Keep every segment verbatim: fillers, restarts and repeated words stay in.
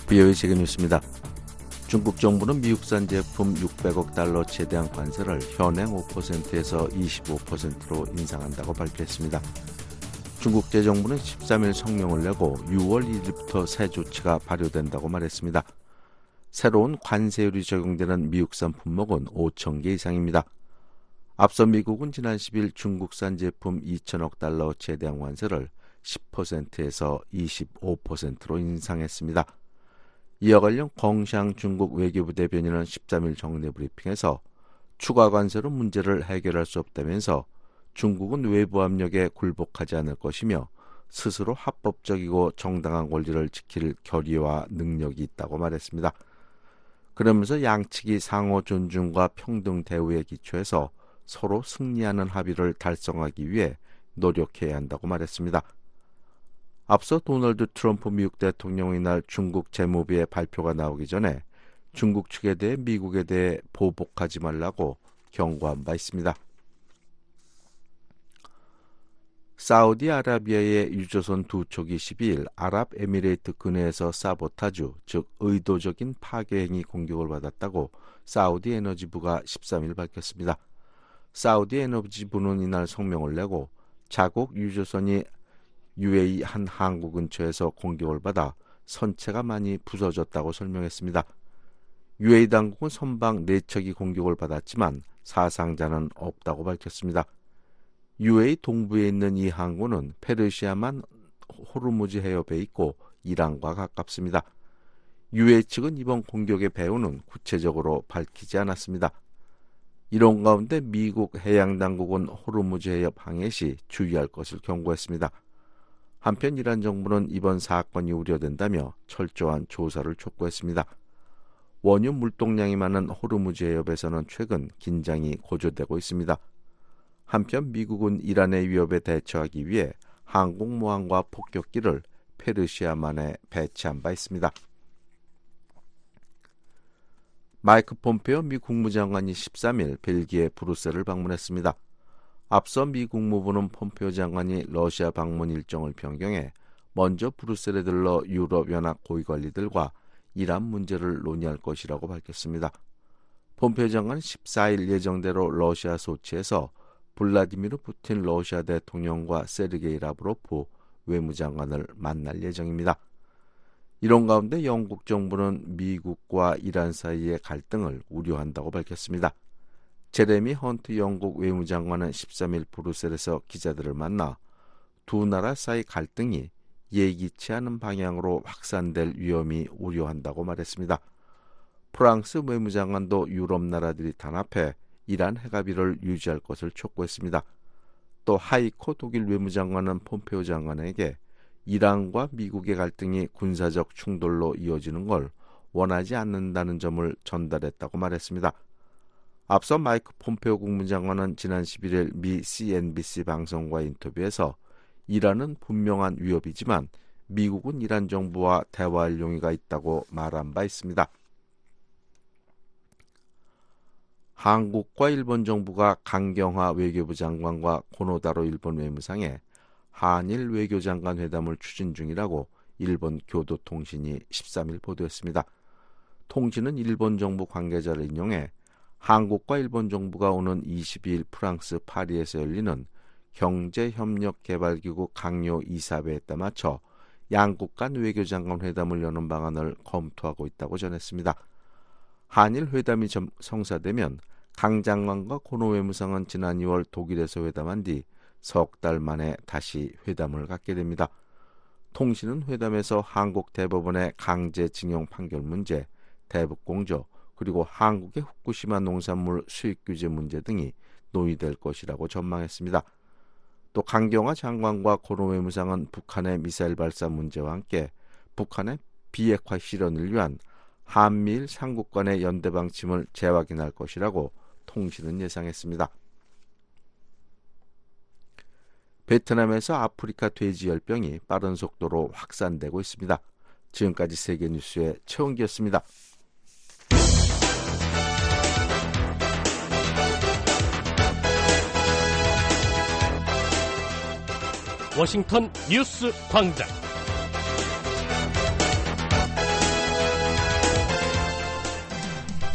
비오의 세계 뉴스입니다. 중국 정부는 미국산 제품 육백억 달러치에 대한 관세를 현행 오 퍼센트에서 이십오 퍼센트로 인상한다고 발표했습니다. 중국 재정부는 십삼 일 성명을 내고 유월 일일부터 새 조치가 발효된다고 말했습니다. 새로운 관세율이 적용되는 미국산 품목은 오천 개 이상입니다. 앞서 미국은 지난 십 일 중국산 제품 이천억 달러치에 대한 관세를 십 퍼센트에서 이십오 퍼센트로 인상했습니다. 이와 관련 껑샹 중국 외교부 대변인은 십삼 일 정례 브리핑에서 추가 관세로 문제를 해결할 수 없다면서 중국은 외부 압력에 굴복하지 않을 것이며 스스로 합법적이고 정당한 권리를 지킬 결의와 능력이 있다고 말했습니다. 그러면서 양측이 상호 존중과 평등 대우에 기초해서 서로 승리하는 합의를 달성하기 위해 노력해야 한다고 말했습니다. 앞서 도널드 트럼프 미국 대통령의 날 중국 재무부의 발표가 나오기 전에 중국 측에 대해 미국에 대해 보복하지 말라고 경고한 바 있습니다. 사우디아라비아의 유조선 두 척이 십이 일 아랍에미레이트 근해에서 사보타주, 즉 의도적인 파괴 행위 공격을 받았다고 사우디 에너지부가 십삼 일 밝혔습니다. 사우디 에너지부는 이날 성명을 내고 자국 유조선이 유에이 한 항구 근처에서 공격을 받아 선체가 많이 부서졌다고 설명했습니다. 유에이 당국은 선박 네 척이 공격을 받았지만 사상자는 없다고 밝혔습니다. 유에이 동부에 있는 이 항구는 페르시아만 호르무즈 해협에 있고 이란과 가깝습니다. 유에이 측은 이번 공격의 배후는 구체적으로 밝히지 않았습니다. 이런 가운데 미국 해양당국은 호르무즈 해협 항해 시 주의할 것을 경고했습니다. 한편 이란 정부는 이번 사건이 우려된다며 철저한 조사를 촉구했습니다. 원유 물동량이 많은 호르무즈 해협에서는 최근 긴장이 고조되고 있습니다. 한편 미국은 이란의 위협에 대처하기 위해 항공모함과 폭격기를 페르시아만에 배치한 바 있습니다. 마이크 폼페오 미 국무장관이 십삼 일 벨기에 브뤼셀을 방문했습니다. 앞서 미 국무부는 폼페오 장관이 러시아 방문 일정을 변경해 먼저 브뤼셀에 들러 유럽연합 고위관리들과 이란 문제를 논의할 것이라고 밝혔습니다. 폼페오 장관은 십사 일 예정대로 러시아 소치에서 블라디미르 푸틴 러시아 대통령과 세르게이 라브로프 외무장관을 만날 예정입니다. 이런 가운데 영국 정부는 미국과 이란 사이의 갈등을 우려한다고 밝혔습니다. 제레미 헌트 영국 외무장관은 십삼 일 브뤼셀에서 기자들을 만나 두 나라 사이 갈등이 예기치 않은 방향으로 확산될 위험이 우려한다고 말했습니다. 프랑스 외무장관도 유럽 나라들이 단합해 이란 핵합의를 유지할 것을 촉구했습니다. 또 하이코 독일 외무장관은 폼페오 장관에게 이란과 미국의 갈등이 군사적 충돌로 이어지는 걸 원하지 않는다는 점을 전달했다고 말했습니다. 앞서 마이크 폼페오 국무장관은 지난 십일 일 미 씨엔비씨 방송과의 인터뷰에서 이란은 분명한 위협이지만 미국은 이란 정부와 대화할 용의가 있다고 말한 바 있습니다. 한국과 일본 정부가 강경화 외교부 장관과 고노다로 일본 외무상에 한일 외교장관 회담을 추진 중이라고 일본 교도통신이 십삼 일 보도했습니다. 통신은 일본 정부 관계자를 인용해 한국과 일본 정부가 오는 이십이 일 프랑스 파리에서 열리는 경제협력개발기구 강요 이사회에 따맞춰 양국 간 외교장관 회담을 여는 방안을 검토하고 있다고 전했습니다. 한일 회담이 성사되면 강 장관과 고노 외무상은 지난 이월 독일에서 회담한 뒤 석 달 만에 다시 회담을 갖게 됩니다. 통신은 회담에서 한국 대법원의 강제징용 판결 문제, 대북공조, 그리고 한국의 후쿠시마 농산물 수입 규제 문제 등이 논의될 것이라고 전망했습니다. 또 강경화 장관과 고노 외무상은 북한의 미사일 발사 문제와 함께 북한의 비핵화 실현을 위한 한미일 삼국 간의 연대 방침을 재확인할 것이라고 통신은 예상했습니다. 베트남에서 아프리카 돼지열병이 빠른 속도로 확산되고 있습니다. 지금까지 세계뉴스의 최원기였습니다. 워싱턴 뉴스 광장.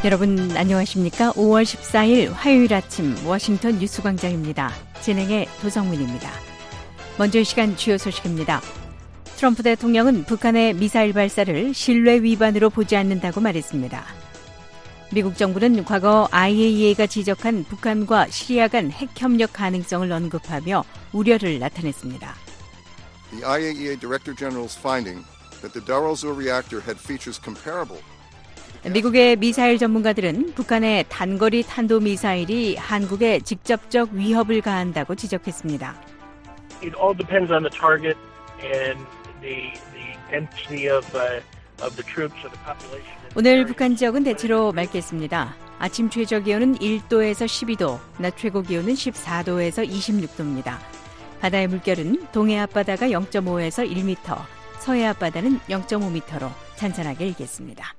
여러분 안녕하십니까? 오월 십사일 화요일 아침 워싱턴 뉴스광장입니다. 진행의 도성민입니다. 먼저 이 시간 주요 소식입니다. 트럼프 대통령은 북한의 미사일 발사를 신뢰 위반으로 보지 않는다고 말했습니다. 미국 정부는 과거 아이에이이에이가 지적한 북한과 시리아 간 핵협력 가능성을 언급하며 우려를 나타냈습니다. The 아이에이이에이 Director General's finding that the Darul-Zur reactor had features comparable 미국의 미사일 전문가들은 북한의 단거리 탄도미사일이 한국에 직접적 위협을 가한다고 지적했습니다. It all depends on the target and the the density of uh, of the troops or the population. 오늘 북한 지역은 대체로 맑겠습니다. 아침 최저 기온은 일도에서 십이도, 낮 최고 기온은 십사도에서 이십육도입니다. 바다의 물결은 동해 앞바다가 영점오에서 일 미터, 서해 앞바다는 영점오 미터로 찬찬하게 일겠습니다.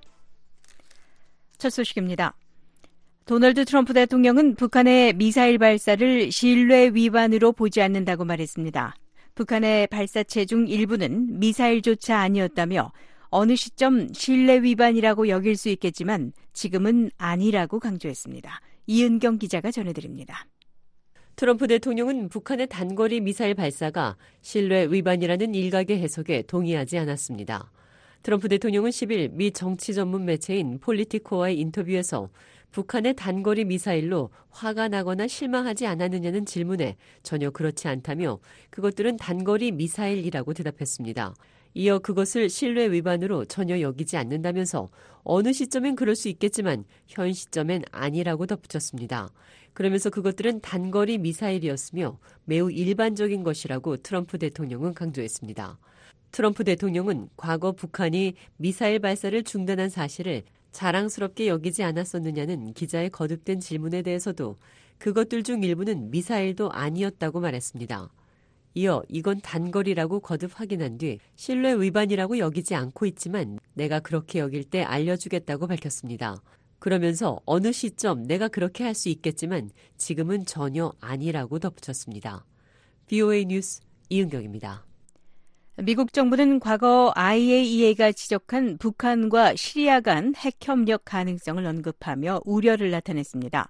첫 소식입니다. 도널드 트럼프 대통령은 북한의 미사일 발사를 신뢰 위반으로 보지 않는다고 말했습니다. 북한의 발사체 중 일부는 미사일조차 아니었다며 어느 시점 신뢰 위반이라고 여길 수 있겠지만 지금은 아니라고 강조했습니다. 이은경 기자가 전해드립니다. 트럼프 대통령은 북한의 단거리 미사일 발사가 신뢰 위반이라는 일각의 해석에 동의하지 않았습니다. 트럼프 대통령은 십일 미 정치 전문 매체인 폴리티코와의 인터뷰에서 북한의 단거리 미사일로 화가 나거나 실망하지 않았느냐는 질문에 전혀 그렇지 않다며 그것들은 단거리 미사일이라고 대답했습니다. 이어 그것을 신뢰 위반으로 전혀 여기지 않는다면서 어느 시점엔 그럴 수 있겠지만 현 시점엔 아니라고 덧붙였습니다. 그러면서 그것들은 단거리 미사일이었으며 매우 일반적인 것이라고 트럼프 대통령은 강조했습니다. 트럼프 대통령은 과거 북한이 미사일 발사를 중단한 사실을 자랑스럽게 여기지 않았었느냐는 기자의 거듭된 질문에 대해서도 그것들 중 일부는 미사일도 아니었다고 말했습니다. 이어 이건 단거리라고 거듭 확인한 뒤 신뢰 위반이라고 여기지 않고 있지만 내가 그렇게 여길 때 알려주겠다고 밝혔습니다. 그러면서 어느 시점 내가 그렇게 할 수 있겠지만 지금은 전혀 아니라고 덧붙였습니다. 브이오에이 뉴스 이은경입니다. 미국 정부는 과거 아이에이이에이가 지적한 북한과 시리아 간 핵협력 가능성을 언급하며 우려를 나타냈습니다.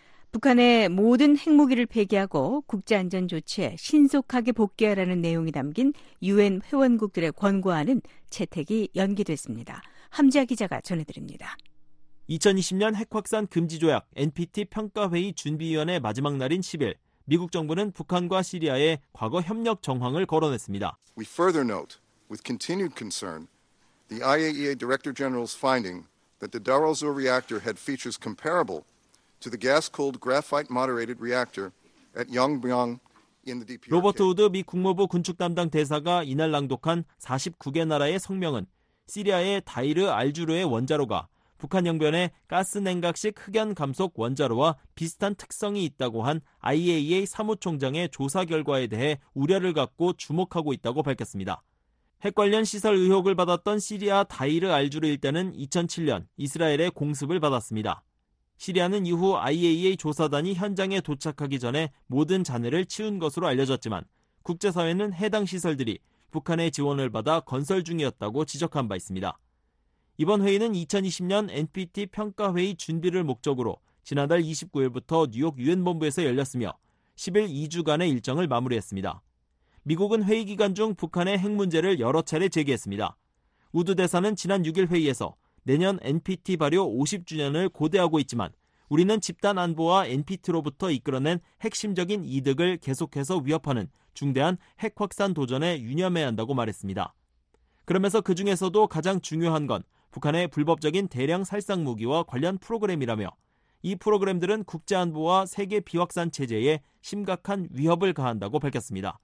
북한의 모든 핵무기를 폐기하고 국제안전 조치에 신속하게 복귀하라는 내용이 담긴 유엔 회원국들의 권고안은 채택이 연기됐습니다. 함지아 기자가 전해드립니다. 이천이십년 핵확산 금지조약 엔피티 평가회의 준비위원회 마지막 날인 십일, 미국 정부는 북한과 시리아의 과거 협력 정황을 거론했습니다. We further note, with continued concern, the 아이에이이에이 Director General's finding that the Darul-Zur reactor had features comparable to the gas-cooled graphite-moderated reactor at Yongbyon in the 디피알케이. 로버트 우드 미 국무부 군축 담당 대사가 이날 낭독한 사십구개 나라의 성명은 시리아의 다이르 알주르의 원자로가 북한 영변의 가스 냉각식 흑연 감속 원자로와 비슷한 특성이 있다고 한 아이에이이에이 사무총장의 조사 결과에 대해 우려를 갖고 주목하고 있다고 밝혔습니다. 핵 관련 시설 의혹을 받았던 시리아 다이르 알주르 일대는 이천칠년 이스라엘의 공습을 받았습니다. 시리아는 이후 아이에이이에이 조사단이 현장에 도착하기 전에 모든 잔해를 치운 것으로 알려졌지만 국제사회는 해당 시설들이 북한의 지원을 받아 건설 중이었다고 지적한 바 있습니다. 이번 회의는 이천이십년 엔피티 평가회의 준비를 목적으로 지난달 이십구일부터 뉴욕 유엔본부에서 열렸으며 십일 이주간의 일정을 마무리했습니다. 미국은 회의 기간 중 북한의 핵 문제를 여러 차례 제기했습니다. 우드 대사는 지난 육일 회의에서 내년 엔피티 발효 오십주년을 고대하고 있지만 우리는 집단 안보와 엔피티로부터 이끌어낸 핵심적인 이득을 계속해서 위협하는 중대한 핵 확산 도전에 유념해야 한다고 말했습니다. 그러면서 그중에서도 가장 중요한 건 북한의 불법적인 대량 살상 무기와 관련 프로그램이라며 이 프로그램들은 국제안보와 세계 비확산 체제에 심각한 위협을 가한다고 밝혔습니다.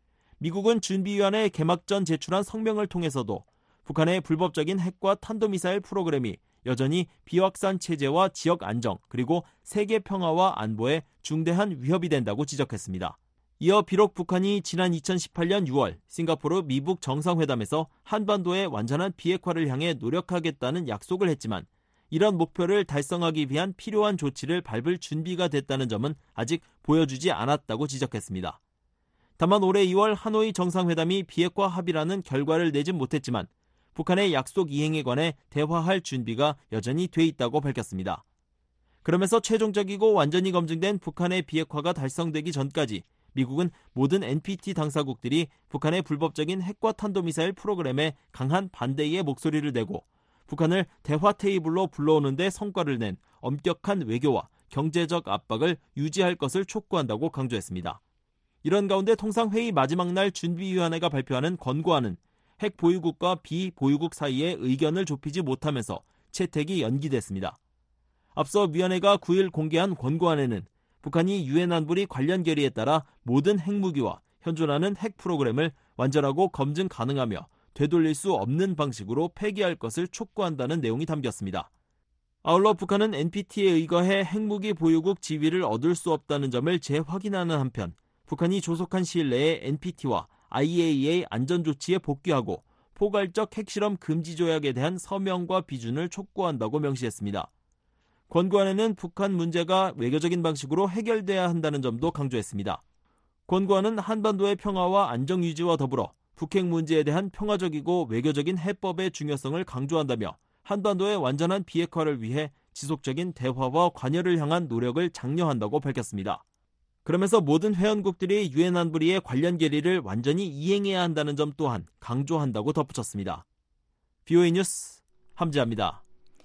미국은 준비위원회 개막 전 제출한 성명을 통해서도 북한의 불법적인 핵과 탄도미사일 프로그램이 여전히 비확산 체제와 지역 안정 그리고 세계 평화와 안보에 중대한 위협이 된다고 지적했습니다. 이어 비록 북한이 지난 이천십팔년 유월 싱가포르 미북 정상회담에서 한반도의 완전한 비핵화를 향해 노력하겠다는 약속을 했지만 이런 목표를 달성하기 위한 필요한 조치를 밟을 준비가 됐다는 점은 아직 보여주지 않았다고 지적했습니다. 다만 올해 이월 하노이 정상회담이 비핵화 합의라는 결과를 내진 못했지만 북한의 약속 이행에 관해 대화할 준비가 여전히 돼 있다고 밝혔습니다. 그러면서 최종적이고 완전히 검증된 북한의 비핵화가 달성되기 전까지 미국은 모든 엔피티 당사국들이 북한의 불법적인 핵과 탄도미사일 프로그램에 강한 반대의 목소리를 내고 북한을 대화 테이블로 불러오는 데 성과를 낸 엄격한 외교와 경제적 압박을 유지할 것을 촉구한다고 강조했습니다. 이런 가운데 통상회의 마지막 날 준비위원회가 발표하는 권고안은 핵 보유국과 비보유국 사이에 의견을 좁히지 못하면서 채택이 연기됐습니다. 앞서 위원회가 구일 공개한 권고안에는 북한이 유엔 안보리 관련 결의에 따라 모든 핵무기와 현존하는 핵 프로그램을 완전하고 검증 가능하며 되돌릴 수 없는 방식으로 폐기할 것을 촉구한다는 내용이 담겼습니다. 아울러 북한은 엔피티에 의거해 핵무기 보유국 지위를 얻을 수 없다는 점을 재확인하는 한편 북한이 조속한 시일 내에 엔피티와 아이에이이에이 안전조치에 복귀하고 포괄적 핵실험 금지 조약에 대한 서명과 비준을 촉구한다고 명시했습니다. 권고안에는 북한 문제가 외교적인 방식으로 해결돼야 한다는 점도 강조했습니다. 권고안은 한반도의 평화와 안정 유지와 더불어 북핵 문제에 대한 평화적이고 외교적인 해법의 중요성을 강조한다며 한반도의 완전한 비핵화를 위해 지속적인 대화와 관여를 향한 노력을 장려한다고 밝혔습니다. 그러면서 모든 회원국들이 유엔 안보리의 관련 결의를 완전히 이행해야 한다는 점 또한 강조한다고 덧붙였습니다. 브이오에이 뉴스 함지아입니다.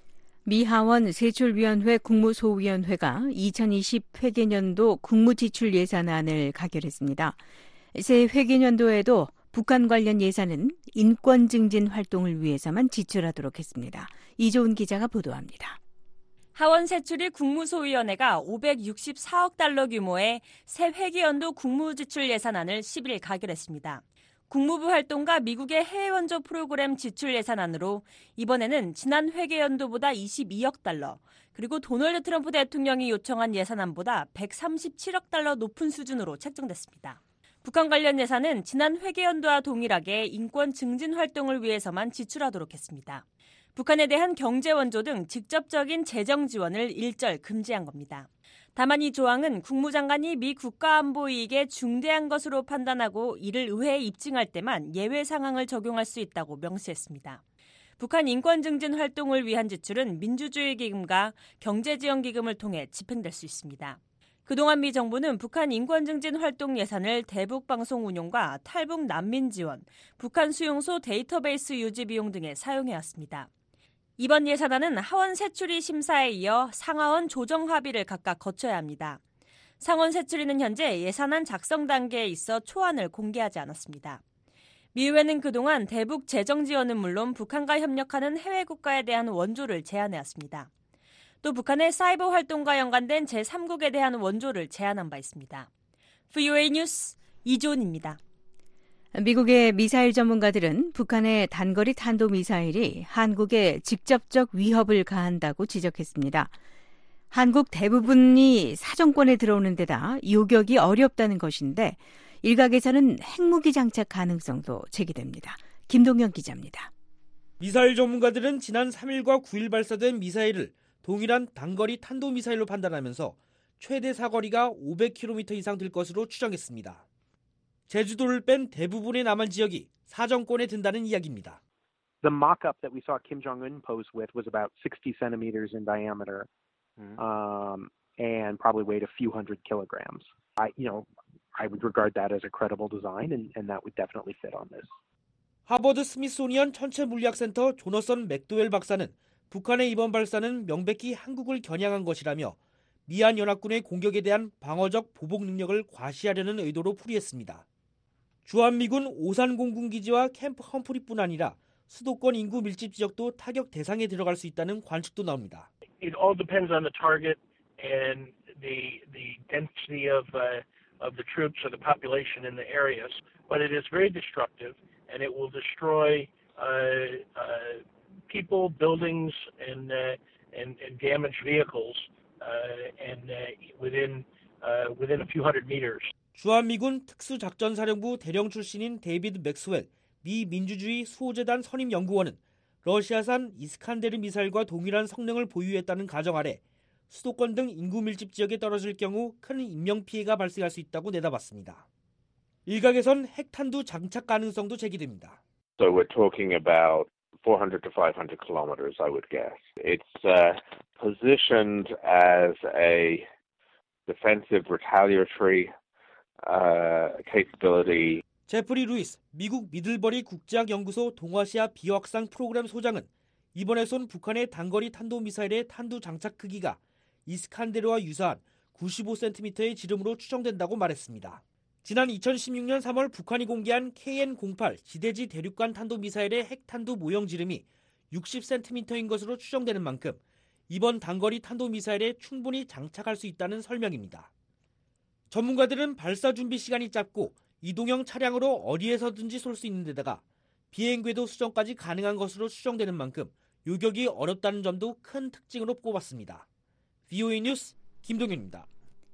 미 하원 세출위원회 국무소위원회가 이천이십 회계년도 국무지출 예산안을 가결했습니다. 새 회계년도에도 북한 관련 예산은 인권 증진 활동을 위해서만 지출하도록 했습니다. 이조은 기자가 보도합니다. 하원 세출위 국무소위원회가 오백육십사억 달러 규모의 새 회계연도 국무지출 예산안을 십일 가결했습니다. 국무부 활동가 미국의 해외 원조 프로그램 지출 예산안으로 이번에는 지난 회계연도보다 이십이억 달러, 그리고 도널드 트럼프 대통령이 요청한 예산안보다 백삼십칠억 달러 높은 수준으로 책정됐습니다. 북한 관련 예산은 지난 회계연도와 동일하게 인권 증진 활동을 위해서만 지출하도록 했습니다. 북한에 대한 경제 원조 등 직접적인 재정 지원을 일절 금지한 겁니다. 다만 이 조항은 국무장관이 미 국가안보 이익에 중대한 것으로 판단하고 이를 의회에 입증할 때만 예외 상황을 적용할 수 있다고 명시했습니다. 북한 인권 증진 활동을 위한 지출은 민주주의 기금과 경제지원기금을 통해 집행될 수 있습니다. 그동안 미 정부는 북한 인권 증진 활동 예산을 대북 방송 운용과 탈북 난민 지원, 북한 수용소 데이터베이스 유지 비용 등에 사용해왔습니다. 이번 예산안은 하원 세출위 심사에 이어 상하원 조정 합의를 각각 거쳐야 합니다. 상원 세출위는 현재 예산안 작성 단계에 있어 초안을 공개하지 않았습니다. 미 의회는 그동안 대북 재정 지원은 물론 북한과 협력하는 해외 국가에 대한 원조를 제안해왔습니다. 또 북한의 사이버 활동과 연관된 제삼국에 대한 원조를 제안한 바 있습니다. 브이오에이 뉴스 이조은입니다. 미국의 미사일 전문가들은 북한의 단거리 탄도미사일이 한국에 직접적 위협을 가한다고 지적했습니다. 한국 대부분이 사정권에 들어오는 데다 요격이 어렵다는 것인데 일각에서는 핵무기 장착 가능성도 제기됩니다. 김동현 기자입니다. 미사일 전문가들은 지난 삼일과 구일 발사된 미사일을 동일한 단거리 탄도미사일로 판단하면서 최대 사거리가 오백 킬로미터 이상 될 것으로 추정했습니다. 제주도를 뺀 대부분의 남한 지역이 사정권에 든다는 이야기입니다. The mock-up that we saw Kim Jong-un pose with was about sixty centimeters in diameter, um, and probably weighed a few hundred kilograms. I, you know, I would regard that as a credible design, and, and that would definitely fit on this. 하버드 스미소니언 천체물리학센터 조너선 맥도웰 박사는 북한의 이번 발사는 명백히 한국을 겨냥한 것이라며 미얀 연합군의 공격에 대한 방어적 보복 능력을 과시하려는 의도로 풀이했습니다. 주한미군 오산 공군기지와 캠프 험프리뿐 아니라 수도권 인구 밀집 지역도 타격 대상에 들어갈 수 있다는 관측도 나옵니다. It all depends on the target and the the density of uh, of the troops or the population in the areas. But it is very destructive, and it will destroy uh, uh, people, buildings, and uh, and, and damaged vehicles, uh, and uh, within uh, within a few hundred meters. 주한미군 특수작전사령부 대령 출신인 데이비드 맥스웰 미 민주주의 수호재단 선임연구원은 러시아산 이스칸데르 미사일과 동일한 성능을 보유했다는 가정 아래 수도권 등 인구 밀집 지역에 떨어질 경우 큰 인명피해가 발생할 수 있다고 내다봤습니다. 일각에선 핵탄두 장착 가능성도 제기됩니다. So we're talking about four hundred to five hundred kilometers, I would guess. It's uh, positioned as a defensive retaliatory uh, capability. 제프리 루이스 미국 미들버리 국제학연구소 동아시아 비확산 프로그램 소장은 이번에 쏜 북한의 단거리 탄도미사일의 탄두 장착 크기가 이스칸데르와 유사한 구십오 센티미터의 지름으로 추정된다고 말했습니다. 지난 이천십육 년 삼월 북한이 공개한 케이엔 공팔 지대지 대륙간 탄도미사일의 핵탄두 모형 지름이 육십 센티미터인 것으로 추정되는 만큼 이번 단거리 탄도미사일에 충분히 장착할 수 있다는 설명입니다. 전문가들은 발사 준비 시간이 짧고 이동형 차량으로 어디에서든지 쏠 수 있는 데다가 비행궤도 수정까지 가능한 것으로 추정되는 만큼 요격이 어렵다는 점도 큰 특징으로 꼽았습니다. 브이오에이 뉴스 김동윤입니다.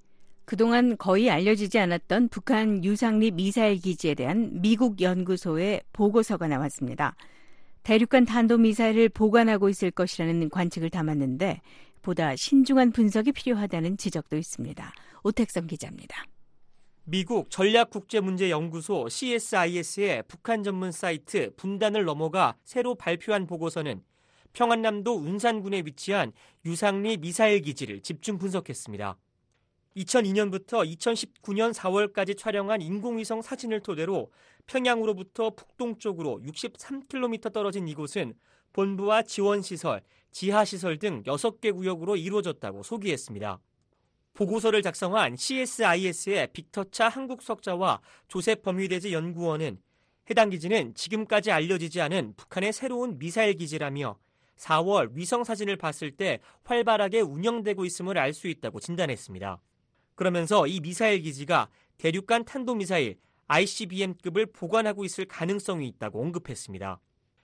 그동안 거의 알려지지 않았던 북한 유상리 미사일 기지에 대한 미국 연구소의 보고서가 나왔습니다. 대륙간 탄도미사일을 보관하고 있을 것이라는 관측을 담았는데 보다 신중한 분석이 필요하다는 지적도 있습니다. 오택성 기자입니다. 미국 전략국제문제연구소 씨에스아이에스의 북한 전문 사이트 분단을 넘어가 새로 발표한 보고서는 평안남도 운산군에 위치한 유상리 미사일 기지를 집중 분석했습니다. 이천이 년부터 이천십구 년 사월까지 촬영한 인공위성 사진을 토대로 평양으로부터 북동쪽으로 육십삼 킬로미터 떨어진 이곳은 본부와 지원시설, 지하시설 등 여섯 개 구역으로 이루어졌다고 소개했습니다. 보고서를 작성한 씨에스아이에스의 빅터차 한국석자와 조셉 범위대지 연구원은 해당 기지는 지금까지 알려지지 않은 북한의 새로운 미사일 기지라며 사월 위성 사진을 봤을 때 활발하게 운영되고 있음을 알 수 있다고 진단했습니다. 그러면서 이 미사일 기지가 대륙간 탄도미사일 아이씨비엠급을 보관하고 있을 가능성이 있다고 언급했습니다.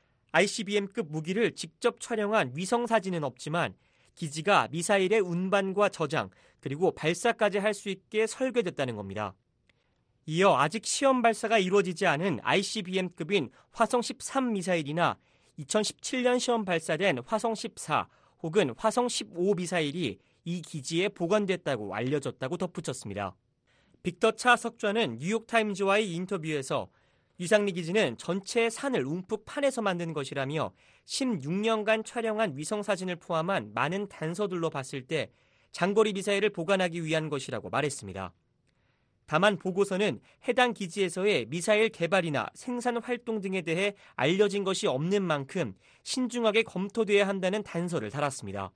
아이씨비엠급 무기를 직접 촬영한 위성 사진은 없지만 기지가 미사일의 운반과 저장 그리고 발사까지 할 수 있게 설계됐다는 겁니다. 이어 아직 시험 발사가 이루어지지 않은 아이씨비엠급인 화성 십삼 미사일이나 이천십칠 년 시험 발사된 화성 십사 혹은 화성 십오 미사일이 이 기지에 보관됐다고 알려졌다고 덧붙였습니다. 빅터차 석좌는 뉴욕타임즈와의 인터뷰에서 유상리 기지는 전체 산을 움푹 파내서 만든 것이라며 십육 년간 촬영한 위성사진을 포함한 많은 단서들로 봤을 때 장거리 미사일을 보관하기 위한 것이라고 말했습니다. 다만 보고서는 해당 기지에서의 미사일 개발이나 생산 활동 등에 대해 알려진 것이 없는 만큼 신중하게 검토돼야 한다는 단서를 달았습니다.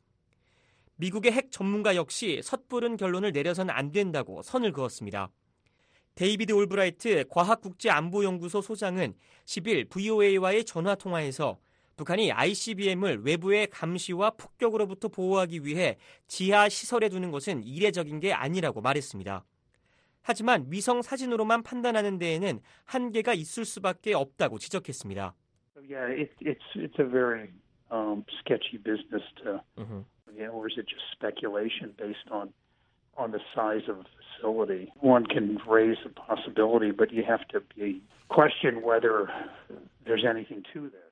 미국의 핵 전문가 역시 섣부른 결론을 내려서는 안 된다고 선을 그었습니다. 데이비드 올브라이트 과학국제안보연구소 소장은 십 일 브이오에이와의 전화통화에서 북한이 아이씨비엠을 외부의 감시와 폭격으로부터 보호하기 위해 지하 시설에 두는 것은 이례적인 게 아니라고 말했습니다. 하지만 위성 사진으로만 판단하는 데에는 한계가 있을 수밖에 없다고 지적했습니다. Yeah, it, it's it's a very um, sketchy business to, mm-hmm. yeah, or is it just speculation based on on the size of the facility? One can raise the possibility, but you have to be question whether there's anything to this.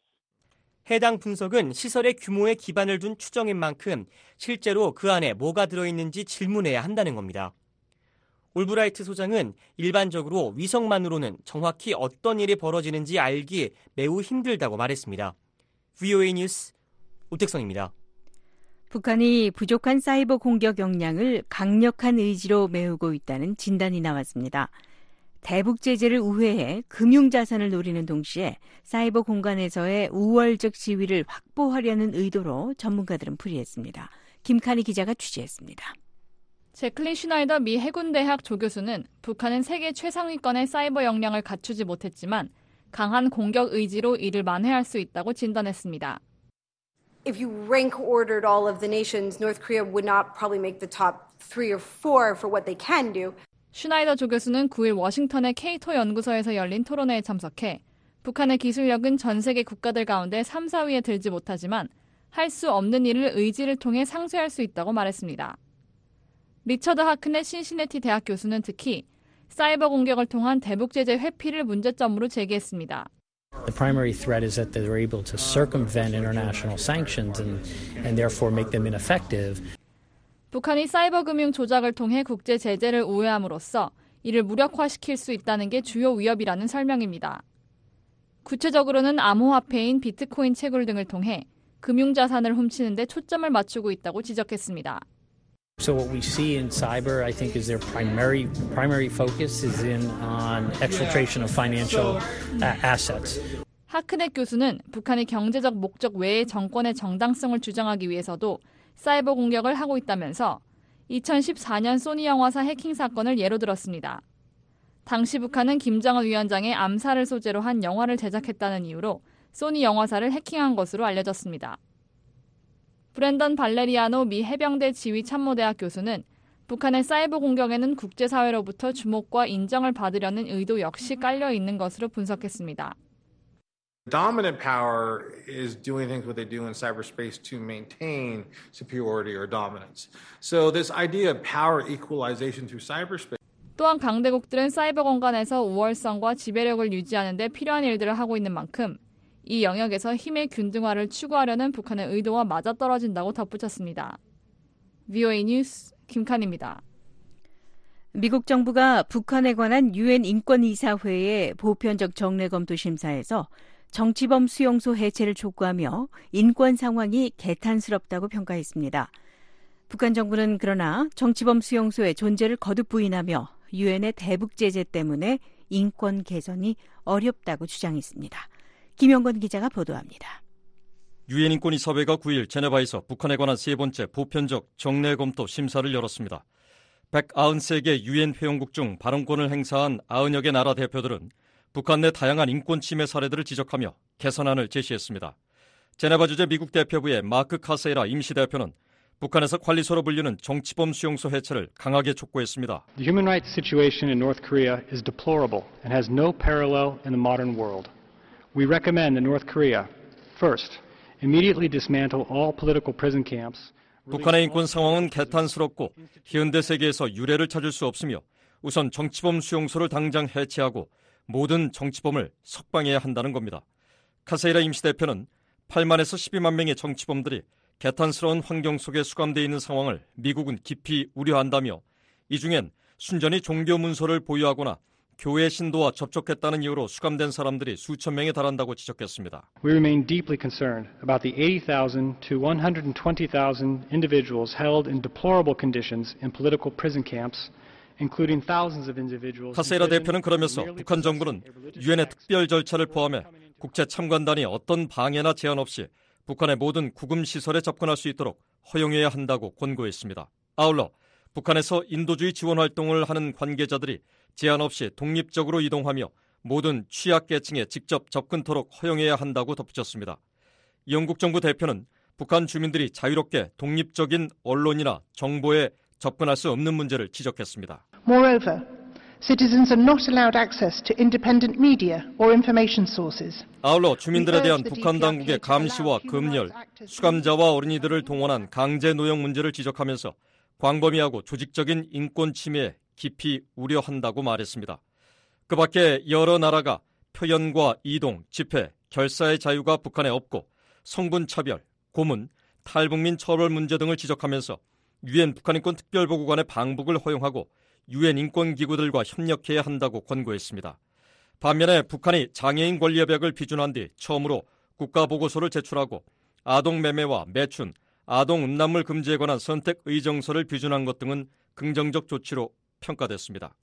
해당 분석은 시설의 규모에 기반을 둔 추정인 만큼 실제로 그 안에 뭐가 들어있는지 질문해야 한다는 겁니다. 올브라이트 소장은 일반적으로 위성만으로는 정확히 어떤 일이 벌어지는지 알기 매우 힘들다고 말했습니다. 브이오에이 뉴스 오택성입니다. 북한이 부족한 사이버 공격 역량을 강력한 의지로 메우고 있다는 진단이 나왔습니다. 대북 제재를 우회해 금융자산을 노리는 동시에 사이버 공간에서의 우월적 지위를 확보하려는 의도로 전문가들은 풀이했습니다. 김칸희 기자가 취재했습니다. 제클린 슈나이더 미 해군대학 조교수는 북한은 세계 최상위권의 사이버 역량을 갖추지 못했지만 강한 공격 의지로 이를 만회할 수 있다고 진단했습니다. If you rank ordered all of the nations, North Korea would not probably make the top three or four for what they can do. 슈나이더 조교수는 구 일 워싱턴의 케이토 연구소에서 열린 토론회에 참석해 북한의 기술력은 전 세계 국가들 가운데 삼, 사 위에 들지 못하지만 할 수 없는 일을 의지를 통해 상쇄할 수 있다고 말했습니다. 리처드 하크넷 신시내티 대학 교수는 특히 사이버 공격을 통한 대북 제재 회피를 문제점으로 제기했습니다. The primary threat is that they're able to circumvent international sanctions and, and therefore make them ineffective. 북한이 사이버 금융 조작을 통해 국제 제재를 우회함으로써 이를 무력화시킬 수 있다는 게 주요 위협이라는 설명입니다. 구체적으로는 암호화폐인 비트코인 채굴 등을 통해 금융자산을 훔치는 데 초점을 맞추고 있다고 지적했습니다. So what we see in cyber, I think, is their primary primary focus is in on exfiltration of financial assets. 하크넷 교수는 북한의 경제적 목적 외의 정권의 정당성을 주장하기 위해서도 사이버 공격을 하고 있다면서 이천십사 년 소니 영화사 해킹 사건을 예로 들었습니다. 당시 북한은 김정은 위원장의 암살을 소재로 한 영화를 제작했다는 이유로 소니 영화사를 해킹한 것으로 알려졌습니다. 브랜던 발레리아노 미 해병대 지휘 참모대학 교수는 북한의 사이버 공격에는 국제사회로부터 주목과 인정을 받으려는 의도 역시 깔려 있는 것으로 분석했습니다. Dominant power is doing things what they do in cyberspace to maintain superiority or dominance. So this idea of power equalization through cyberspace. 또한 강대국들은 사이버 공간에서 우월성과 지배력을 유지하는 데 필요한 일들을 하고 있는 만큼 이 영역에서 힘의 균등화를 추구하려는 북한의 의도와 맞아떨어진다고 덧붙였습니다. 브이오에이 뉴스 김칸입니다. 미국 정부가 북한에 관한 유엔 인권이사회의 보편적 정례검토 심사에서 정치범 수용소 해체를 촉구하며 인권 상황이 개탄스럽다고 평가했습니다. 북한 정부는 그러나 정치범 수용소의 존재를 거듭 부인하며 유엔의 대북 제재 때문에 인권 개선이 어렵다고 주장했습니다. 김영건 기자가 보도합니다. 유엔 인권이사회가 구 일 제네바에서 북한에 관한 세 번째 보편적 정례검토 심사를 열었습니다. 백구십삼 개 유엔 회원국 중 발언권을 행사한 구십여 개 나라 대표들은 북한 내 다양한 인권 침해 사례들을 지적하며 개선안을 제시했습니다. 제네바 주재 미국 대표부의 마크 카세이라 임시대표는 북한에서 관리소로 불리는 정치범 수용소 해체를 강하게 촉구했습니다. The human rights situation in North Korea is deplorable and has no parallel in the modern world. We recommend that North Korea, first, immediately dismantle all political prison camps. 북한의 인권 상황은 개탄스럽고 현대 세계에서 유례를 찾을 수 없으며 우선 정치범 수용소를 당장 해체하고 모든 정치범을 석방해야 한다는 겁니다. 카세이라 임시대표는 팔만에서 십이만 명의 정치범들이 개탄스러운 환경 속에 수감되어 있는 상황을 미국은 깊이 우려한다며 이 중엔 순전히 종교 문서를 보유하거나 교회 신도와 접촉했다는 이유로 수감된 사람들이 수천 명에 달한다고 지적했습니다. We remain deeply concerned about the eighty thousand to one hundred twenty thousand individuals held in deplorable conditions in political prison camps, including thousands of individuals. 카세이라 대표는 그러면서 북한 정부는 유엔의 특별 절차를 포함해 국제 참관단이 어떤 방해나 제한 없이 북한의 모든 구금 시설에 접근할 수 있도록 허용해야 한다고 권고했습니다. 아울러 북한에서 인도주의 지원 활동을 하는 관계자들이 제한 없이 독립적으로 이동하며 모든 취약계층에 직접 접근토록 허용해야 한다고 덧붙였습니다. 영국 정부 대표는 북한 주민들이 자유롭게 독립적인 언론이나 정보에 접근할 수 없는 문제를 지적했습니다. Moreover, citizens are not allowed access to independent media or information sources. 아울러 주민들에 대한 북한 당국의 감시와 검열, 수감자와 어린이들을 동원한 강제 노역 문제를 지적하면서 광범위하고 조직적인 인권 침해에 깊이 우려한다고 말했습니다. 그 밖에 여러 나라가 표현과 이동, 집회, 결사의 자유가 북한에 없고 성분차별, 고문, 탈북민 처벌 문제 등을 지적하면서 유엔 북한인권 특별보고관의 방북을 허용하고 유엔 인권기구들과 협력해야 한다고 권고했습니다. 반면에 북한이 장애인 권리협약을 비준한 뒤 처음으로 국가보고서를 제출하고 아동매매와 매춘, 아동 음란물 금지에 관한 선택 의정서를 비준한 것 등은 긍정적 조치로 평가됐습니다.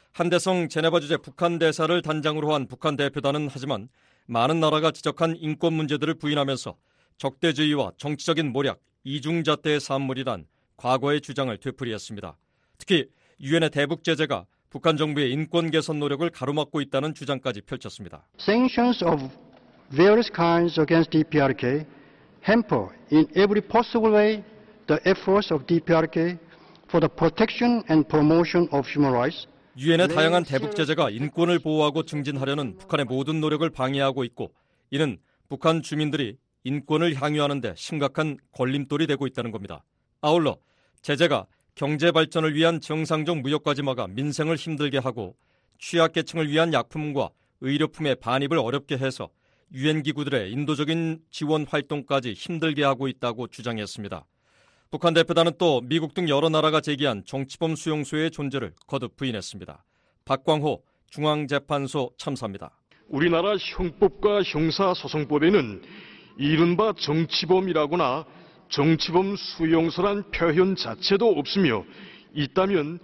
한대성 제네바 주재 북한 대사를 단장으로 한 북한 대표단은 하지만 많은 나라가 지적한 인권 문제들을 부인하면서 적대주의와 정치적인 모략, 이중잣대의 산물이란 과거의 주장을 되풀이했습니다. 특히 유엔의 대북 제재가 북한 정부의 인권 개선 노력을 가로막고 있다는 주장까지 펼쳤습니다. Sanctions of various kinds against 디피아르케이 hamper in every possible way the efforts of 디피아르케이 for the protection and promotion of human rights. 유엔의 다양한 대북 제재가 인권을 보호하고 증진하려는 북한의 모든 노력을 방해하고 있고 이는 북한 주민들이 인권을 향유하는 데 심각한 걸림돌이 되고 있다는 겁니다. 아울러 제재가 경제 발전을 위한 정상적 무역까지 막아 민생을 힘들게 하고 취약계층을 위한 약품과 의료품의 반입을 어렵게 해서 유엔 기구들의 인도적인 지원 활동까지 힘들게 하고 있다고 주장했습니다. 북한 대표단은 또 미국 등 여러 나라가 제기한 정치범 수용소의 존재를 거듭 부인했습니다. 박광호 중앙재판소 참사입니다. 우리나라 형법과 형사소송법에는 이른바 정치범이라거나 정치범 수용소란 표현 자체도 없으며 있다면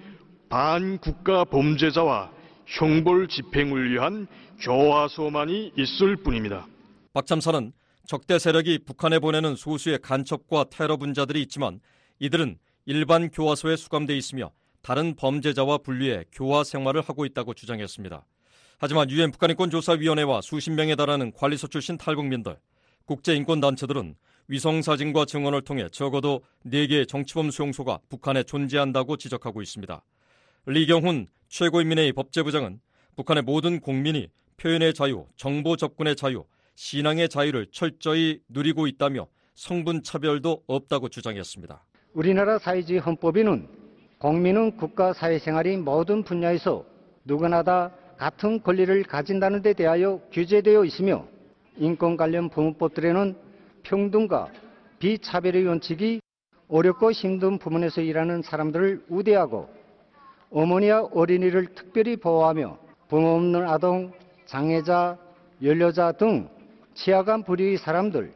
반국가 범죄자와 형벌 집행을 위한 교화소만이 있을 뿐입니다. 박 참사는 적대 세력이 북한에 보내는 소수의 간첩과 테러 분자들이 있지만 이들은 일반 교화소에 수감돼 있으며 다른 범죄자와 분리해 교화 생활을 하고 있다고 주장했습니다. 하지만 유엔 북한인권조사위원회와 수십 명에 달하는 관리소 출신 탈북민들, 국제인권단체들은 위성사진과 증언을 통해 적어도 네 개의 정치범 수용소가 북한에 존재한다고 지적하고 있습니다. 리경훈 최고인민회의 법제부장은 북한의 모든 국민이 표현의 자유, 정보 접근의 자유, 신앙의 자유를 철저히 누리고 있다며 성분 차별도 없다고 주장했습니다. 우리나라 사회주의 헌법에는 국민은 국가 사회생활의 모든 분야에서 누구나 다 같은 권리를 가진다는 데 대하여 규제되어 있으며 인권 관련 부문법들에는 평등과 비차별의 원칙이 어렵고 힘든 부문에서 일하는 사람들을 우대하고 어머니와 어린이를 특별히 보호하며 부모 없는 아동, 장애자, 연료자 등 취약한 부류의 사람들,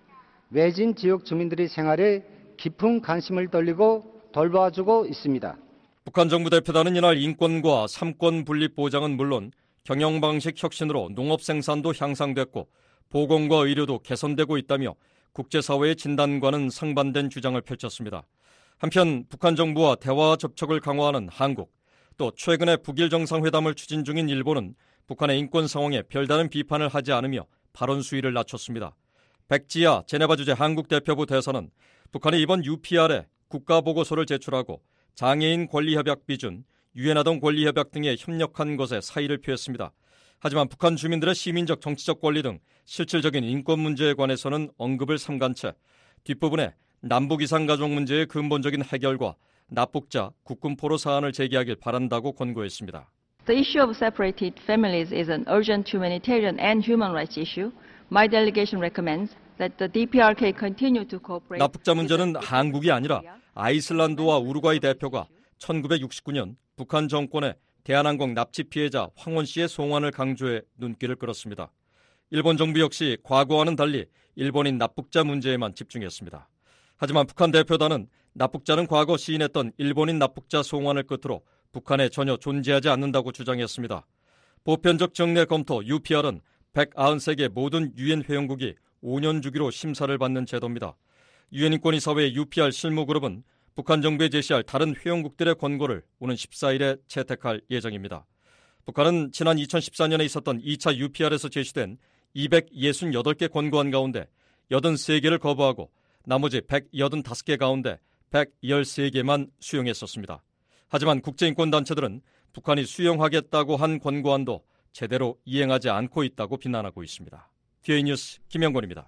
외진 지역 주민들의 생활에 깊은 관심을 돌리고 돌봐주고 있습니다. 북한 정부 대표단은 이날 인권과 삼권 분립 보장은 물론 경영 방식 혁신으로 농업 생산도 향상됐고 보건과 의료도 개선되고 있다며 국제사회의 진단과는 상반된 주장을 펼쳤습니다. 한편 북한 정부와 대화 접촉을 강화하는 한국, 또 최근에 북일 정상회담을 추진 중인 일본은 북한의 인권 상황에 별다른 비판을 하지 않으며 발언 수위를 낮췄습니다. 백지아 제네바 주재 한국 대표부 대사는 북한이 이번 유피알에 국가보고서를 제출하고 장애인 권리협약 비준, 유엔 아동 권리협약 등에 협력한 것에 사의를 표했습니다. 하지만 북한 주민들의 시민적 정치적 권리 등 실질적인 인권 문제에 관해서는 언급을 삼간 채 뒷부분에 남북 이산가족 문제의 근본적인 해결과 납북자 국군 포로 사안을 제기하길 바란다고 권고했습니다. The issue of separated families is an urgent humanitarian and human rights issue. My delegation recommends that the 디피아르케이 continue to cooperate. 납북자 문제는 한국이 아니라 아이슬란드와 우루과이 대표가 천구백육십구 년 북한 정권의 대한항공 납치 피해자 황원 씨의 송환을 강조해 눈길을 끌었습니다. 일본 정부 역시 과거와는 달리 일본인 납북자 문제에만 집중했습니다. 하지만 북한 대표단은 납북자는 과거 시인했던 일본인 납북자 송환을 끝으로 북한에 전혀 존재하지 않는다고 주장했습니다. 보편적 정례 검토 유피알은 백구십삼 개 모든 유엔 회원국이 오 년 주기로 심사를 받는 제도입니다. 유엔 인권이사회 유피알 실무그룹은 북한 정부에 제시할 다른 회원국들의 권고를 오는 십사 일에 채택할 예정입니다. 북한은 지난 이천십사 년에 있었던 이 차 유피알에서 제시된 이백육십팔 개 권고안 가운데 팔십삼 개를 거부하고 나머지 백팔십오 개 가운데 백십삼 개만 수용했었습니다. 하지만 국제인권단체들은 북한이 수용하겠다고 한 권고안도 제대로 이행하지 않고 있다고 비난하고 있습니다. 디에이 뉴스 김영권입니다.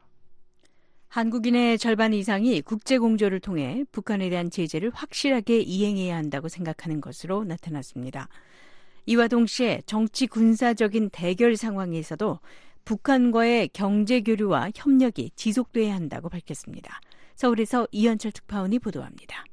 한국인의 절반 이상이 국제공조를 통해 북한에 대한 제재를 확실하게 이행해야 한다고 생각하는 것으로 나타났습니다. 이와 동시에 정치 군사적인 대결 상황에서도 북한과의 경제교류와 협력이 지속돼야 한다고 밝혔습니다. 서울에서 이현철 특파원이 보도합니다.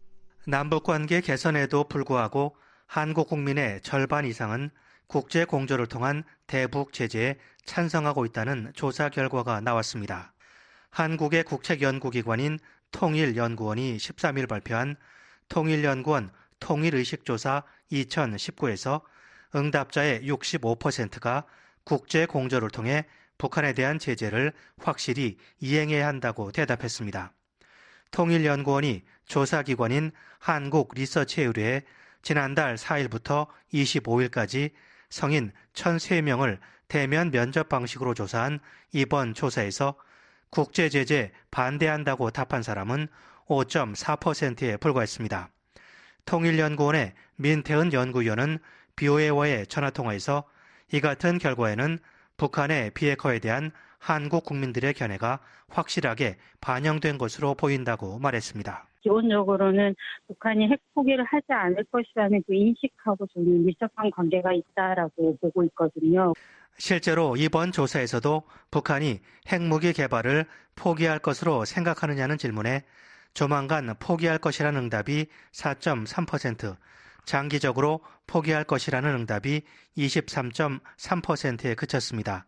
남북관계 개선에도 불구하고 한국 국민의 절반 이상은 국제공조를 통한 대북 제재에 찬성하고 있다는 조사 결과가 나왔습니다. 한국의 국책연구기관인 통일연구원이 십삼 일 발표한 통일연구원 통일의식조사 이천십구에서 응답자의 육십오 퍼센트가 국제공조를 통해 북한에 대한 제재를 확실히 이행해야 한다고 대답했습니다. 통일연구원이 조사기관인 한국리서치의뢰에 지난달 사 일부터 이십오 일까지 성인 천삼 명을 대면 면접 방식으로 조사한 이번 조사에서 국제제재 반대한다고 답한 사람은 오 점 사 퍼센트에 불과했습니다. 통일연구원의 민태은 연구위원은 비오에이와의 전화통화에서 이 같은 결과에는 북한의 비핵화에 대한 한국 국민들의 견해가 확실하게 반영된 것으로 보인다고 말했습니다. 기본적으로는 북한이 핵 포기를 하지 않을 것이라는 그 인식하고 저는 밀접한 관계가 있다라고 보고 있거든요. 실제로 이번 조사에서도 북한이 핵무기 개발을 포기할 것으로 생각하느냐는 질문에 조만간 포기할 것이라는 응답이 사 점 삼 퍼센트, 장기적으로 포기할 것이라는 응답이 이십삼 점 삼 퍼센트에 그쳤습니다.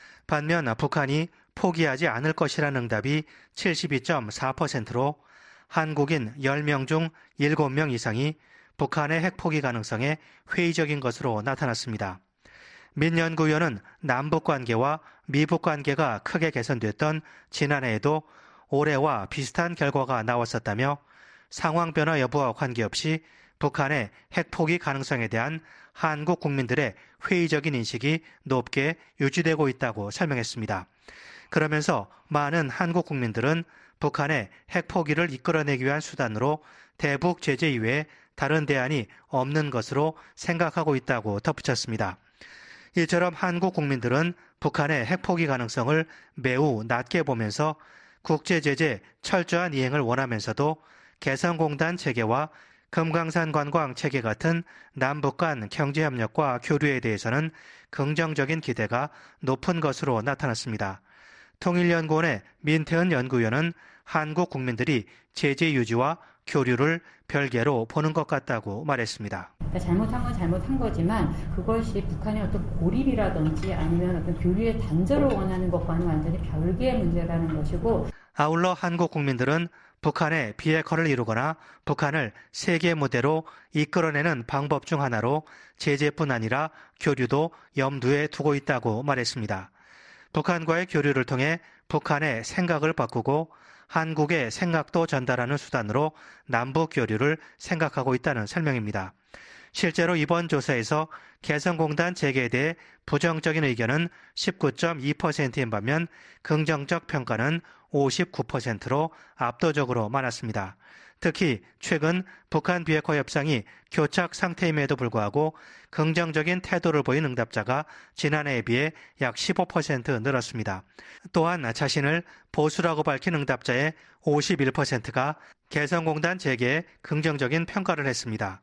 반면 북한이 포기하지 않을 것이라는 응답이 칠십이 점 사 퍼센트로 한국인 열 명 중 일곱 명 이상이 북한의 핵 포기 가능성에 회의적인 것으로 나타났습니다. 민 연구위원은 남북 관계와 미북 관계가 크게 개선됐던 지난해에도 올해와 비슷한 결과가 나왔었다며 상황 변화 여부와 관계없이 북한의 핵 포기 가능성에 대한 한국 국민들의 회의적인 인식이 높게 유지되고 있다고 설명했습니다. 그러면서 많은 한국 국민들은 북한의 핵 포기를 이끌어내기 위한 수단으로 대북 제재 이외에 다른 대안이 없는 것으로 생각하고 있다고 덧붙였습니다. 이처럼 한국 국민들은 북한의 핵 포기 가능성을 매우 낮게 보면서 국제 제재 철저한 이행을 원하면서도 개성공단 체계와 금강산 관광 체계 같은 남북 간 경제협력과 교류에 대해서는 긍정적인 기대가 높은 것으로 나타났습니다. 통일연구원의 민태은 연구위원은 한국 국민들이 제재 유지와 교류를 별개로 보는 것 같다고 말했습니다. 그러니까 잘못한 건 잘못한 거지만 그것이 북한의 어떤 고립이라든지 아니면 어떤 교류의 단절을 원하는 것과는 완전히 별개의 문제라는 것이고, 아울러 한국 국민들은 북한의 비핵화를 이루거나 북한을 세계 무대로 이끌어내는 방법 중 하나로 제재뿐 아니라 교류도 염두에 두고 있다고 말했습니다. 북한과의 교류를 통해 북한의 생각을 바꾸고 한국의 생각도 전달하는 수단으로 남북 교류를 생각하고 있다는 설명입니다. 실제로 이번 조사에서 개성공단 재개에 대해 부정적인 의견은 십구 점 이 퍼센트인 반면 긍정적 평가는 오십구 퍼센트로 압도적으로 많았습니다. 특히 최근 북한 비핵화 협상이 교착 상태임에도 불구하고 긍정적인 태도를 보인 응답자가 지난해에 비해 약 십오 퍼센트 늘었습니다. 또한 자신을 보수라고 밝힌 응답자의 오십일 퍼센트가 개성공단 재개에 긍정적인 평가를 했습니다.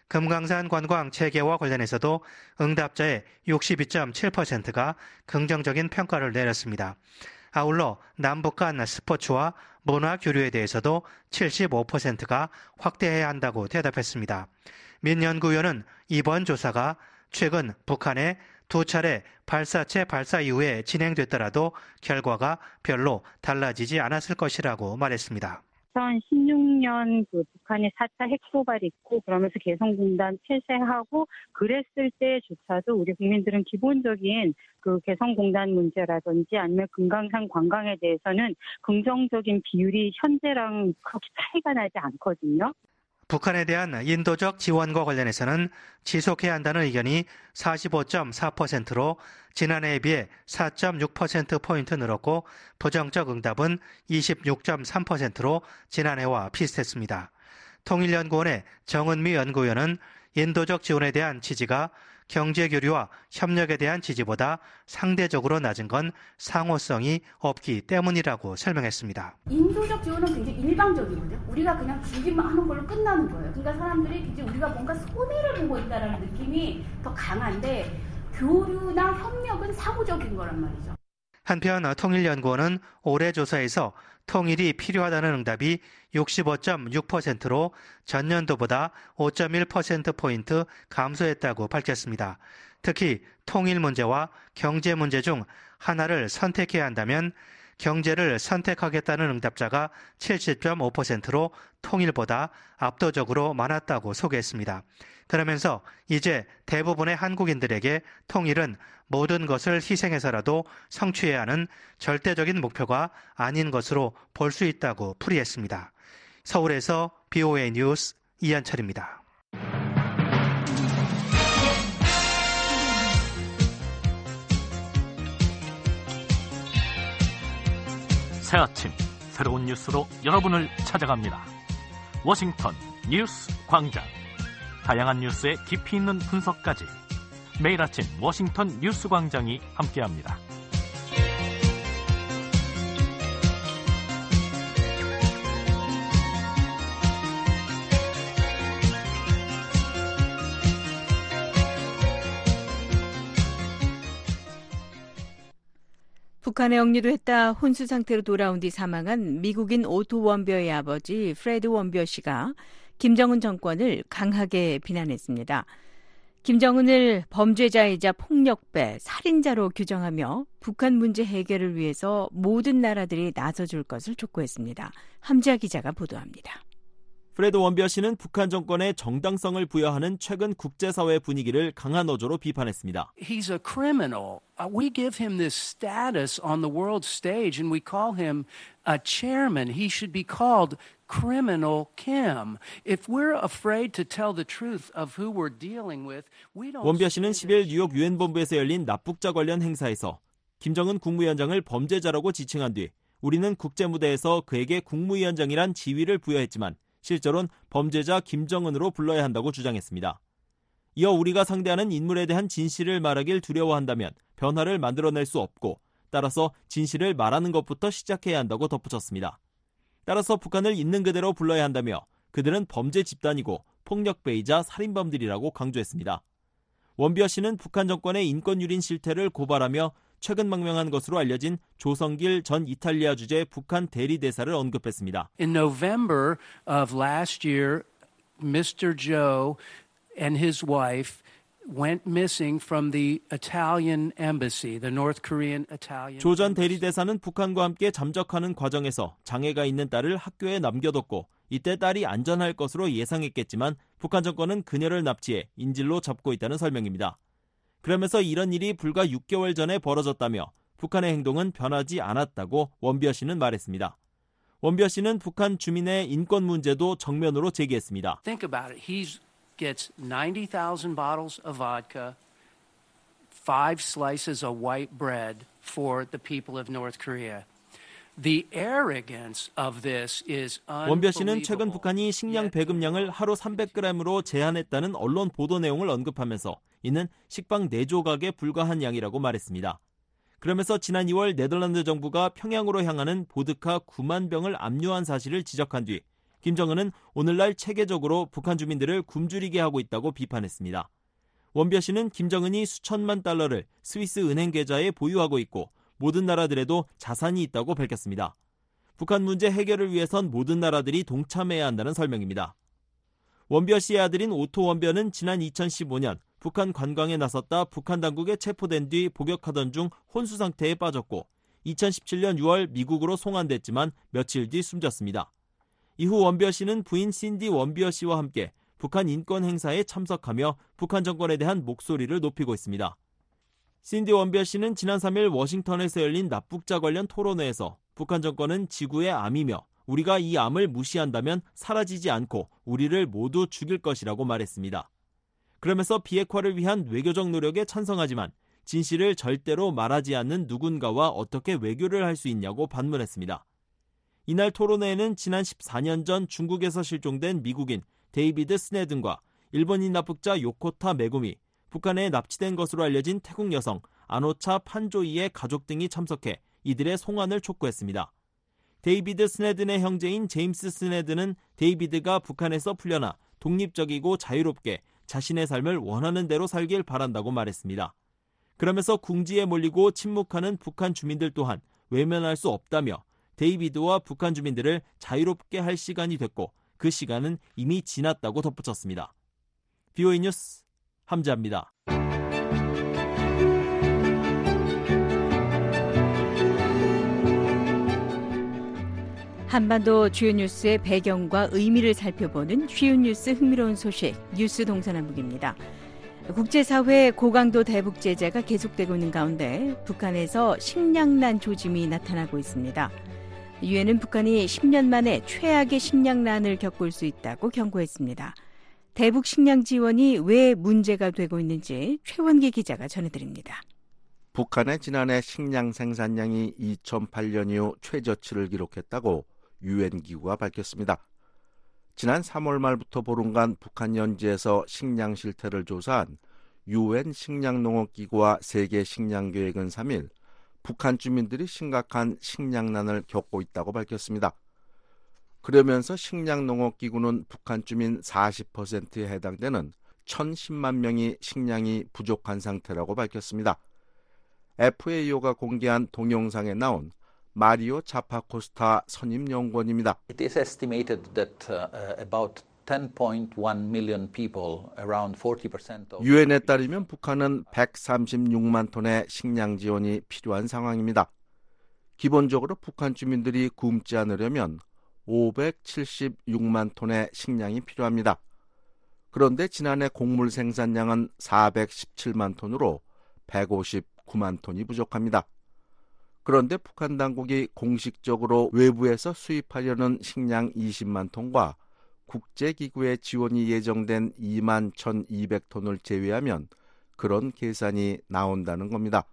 금강산 관광 재개와 관련해서도 응답자의 육십이 점 칠 퍼센트가 긍정적인 평가를 내렸습니다. 아울러 남북 간 스포츠와 문화 교류에 대해서도 칠십오 퍼센트가 확대해야 한다고 대답했습니다. 민 연구위원은 이번 조사가 최근 북한의 두 차례 발사체 발사 이후에 진행됐더라도 결과가 별로 달라지지 않았을 것이라고 말했습니다. 이천십육 년 그 북한이 사 차 핵도발 있고 그러면서 개성공단 폐쇄하고 그랬을 때조차도 우리 국민들은 기본적인 그 개성공단 문제라든지 아니면 금강산 관광에 대해서는 긍정적인 비율이 현재랑 그렇게 차이가 나지 않거든요. 북한에 대한 인도적 지원과 관련해서는 지속해야 한다는 의견이 사십오 점 사 퍼센트로 지난해에 비해 사 점 육 퍼센트포인트 늘었고 부정적 응답은 이십육 점 삼 퍼센트로 지난해와 비슷했습니다. 통일연구원의 정은미 연구위원은 인도적 지원에 대한 지지가 경제교류와 협력에 대한 지지보다 상대적으로 낮은 건 상호성이 없기 때문이라고 설명했습니다. 인도적 지원은 굉장히 일방적이거든요. 우리가 그냥 주기만 하는 걸로 끝나는 거예요. 그러니까 사람들이 이제 우리가 뭔가 손해를 보고 있다는 느낌이 더 강한데 교류나 협력은 사고적인 거란 말이죠. 한편 통일연구원은 올해 조사에서 통일이 필요하다는 응답이 육십오 점 육 퍼센트로 전년도보다 오 점 일 퍼센트포인트 감소했다고 밝혔습니다. 특히 통일 문제와 경제 문제 중 하나를 선택해야 한다면 경제를 선택하겠다는 응답자가 칠십 점 오 퍼센트로 통일보다 압도적으로 많았다고 소개했습니다. 그러면서 이제 대부분의 한국인들에게 통일은 모든 것을 희생해서라도 성취해야 하는 절대적인 목표가 아닌 것으로 볼 수 있다고 풀이했습니다. 서울에서 비오에이 뉴스 이현철입니다. 새 아침 새로운 뉴스로 여러분을 찾아갑니다. 워싱턴 뉴스 광장. 다양한 뉴스의 깊이 있는 분석까지 매일 아침 워싱턴 뉴스 광장이 함께합니다. 북한에 억류도 했다 혼수 상태로 돌아온 뒤 사망한 미국인 오토 원벼의 아버지 프레드 원벼 씨가 김정은 정권을 강하게 비난했습니다. 김정은을 범죄자이자 폭력배, 살인자로 규정하며 북한 문제 해결을 위해서 모든 나라들이 나서줄 것을 촉구했습니다. 함지아 기자가 보도합니다. 프레드 원비어 씨는 북한 정권에 정당성을 부여하는 최근 국제사회 분위기를 강한 어조로 비판했습니다. He's a criminal. We give him this status on the world stage and we call him a chairman. He should be called Criminal Kim. If we're afraid to tell the truth of who we're dealing with, we don't. 원비어 씨는 십일 뉴욕 유엔 본부에서 열린 납북자 관련 행사에서 김정은 국무위원장을 범죄자라고 지칭한 뒤 우리는 국제 무대에서 그에게 국무위원장이란 지위를 부여했지만 실제로는 범죄자 김정은으로 불러야 한다고 주장했습니다. 이어 우리가 상대하는 인물에 대한 진실을 말하길 두려워한다면 변화를 만들어낼 수 없고 따라서 진실을 말하는 것부터 시작해야 한다고 덧붙였습니다. 따라서 북한을 있는 그대로 불러야 한다며 그들은 범죄 집단이고 폭력배이자 살인범들이라고 강조했습니다. 원비어 씨는 북한 정권의 인권유린 실태를 고발하며 최근 망명한 것으로 알려진 조성길 전 이탈리아 주재 북한 대리대사를 언급했습니다. In November of last year, Mister Joe and his wife went missing from the Italian embassy, the North Korean Italian. 조 전 대리대사는 북한과 함께 잠적하는 과정에서 장애가 있는 딸을 학교에 남겨뒀고 이때 딸이 안전할 것으로 예상했겠지만 북한 정권은 그녀를 납치해 인질로 잡고 있다는 설명입니다. 그러면서 이런 일이 불과 육 개월 전에 벌어졌다며 북한의 행동은 변하지 않았다고 원비어 씨는 말했습니다. 원비어 씨는 북한 주민의 인권 문제도 정면으로 제기했습니다. Think about it. He gets ninety thousand bottles of vodka, five slices of white bread for the people of North Korea. The arrogance of this is unbelievable. 원비어 씨는 최근 북한이 식량 배급량을 하루 삼백 그램으로 제한했다는 언론 보도 내용을 언급하면서 이는 식빵 네 조각에 불과한 양이라고 말했습니다. 그러면서 지난 이월 네덜란드 정부가 평양으로 향하는 보드카 구만 병을 압류한 사실을 지적한 뒤 김정은은 오늘날 체계적으로 북한 주민들을 굶주리게 하고 있다고 비판했습니다. 원비어 씨는 김정은이 수천만 달러를 스위스 은행 계좌에 보유하고 있고 모든 나라들에도 자산이 있다고 밝혔습니다. 북한 문제 해결을 위해선 모든 나라들이 동참해야 한다는 설명입니다. 원비어 씨의 아들인 오토 원비어는 지난 이천십오 년 북한 관광에 나섰다 북한 당국에 체포된 뒤 복역하던 중 혼수 상태에 빠졌고 이천십칠 년 유월 미국으로 송환됐지만 며칠 뒤 숨졌습니다. 이후 원비어 씨는 부인 신디 원비어 씨와 함께 북한 인권 행사에 참석하며 북한 정권에 대한 목소리를 높이고 있습니다. 신디 원비어 씨는 지난 삼 일 워싱턴에서 열린 납북자 관련 토론회에서 북한 정권은 지구의 암이며 우리가 이 암을 무시한다면 사라지지 않고 우리를 모두 죽일 것이라고 말했습니다. 그러면서 비핵화를 위한 외교적 노력에 찬성하지만 진실을 절대로 말하지 않는 누군가와 어떻게 외교를 할 수 있냐고 반문했습니다. 이날 토론회에는 지난 십사 년 전 중국에서 실종된 미국인 데이비드 스네든과 일본인 납북자 요코타 메구미, 북한에 납치된 것으로 알려진 태국 여성 아노차 판조이의 가족 등이 참석해 이들의 송환을 촉구했습니다. 데이비드 스네든의 형제인 제임스 스네든은 데이비드가 북한에서 풀려나 독립적이고 자유롭게 자신의 삶을 원하는 대로 살길 바란다고 말했습니다. 그러면서 궁지에 몰리고 침묵하는 북한 주민들 또한 외면할 수 없다며 데이비드와 북한 주민들을 자유롭게 할 시간이 됐고 그 시간은 이미 지났다고 덧붙였습니다. 비오이 뉴스 함지아입니다. 한반도 주요 뉴스의 배경과 의미를 살펴보는 쉬운 뉴스 흥미로운 소식 뉴스 동서남북입니다. 국제사회 고강도 대북 제재가 계속되고 있는 가운데 북한에서 식량난 조짐이 나타나고 있습니다. 유엔은 북한이 십 년 만에 최악의 식량난을 겪을 수 있다고 경고했습니다. 대북 식량 지원이 왜 문제가 되고 있는지 최원기 기자가 전해드립니다. 북한의 지난해 식량 생산량이 이천팔 년 이후 최저치를 기록했다고 유엔 기구가 밝혔습니다. 지난 삼월 말부터 보름간 북한 현지에서 식량 실태를 조사한 유엔 식량농업기구와 세계식량계획은 삼 일 북한 주민들이 심각한 식량난을 겪고 있다고 밝혔습니다. 그러면서 식량농업기구는 북한 주민 사십 퍼센트에 해당되는 천십만 명이 식량이 부족한 상태라고 밝혔습니다. 에프에이오가 공개한 동영상에 나온 마리오 자파코스타 선임연구원입니다. It is estimated that uh, about 유엔에 따르면 북한은 백삼십육만 톤의 식량 지원이 필요한 상황입니다. 기본적으로 북한 주민들이 굶지 않으려면 오백칠십육만 톤의 식량이 필요합니다. 그런데 지난해 곡물 생산량은 사백십칠만 톤으로 백오십구만 톤이 부족합니다. 그런데 북한 당국이 공식적으로 외부에서 수입하려는 식량 이십만 톤과 국제기구의 지원이 예정된 이만 천이백 톤을 제외하면 그런 계산이 나온다는 겁니다.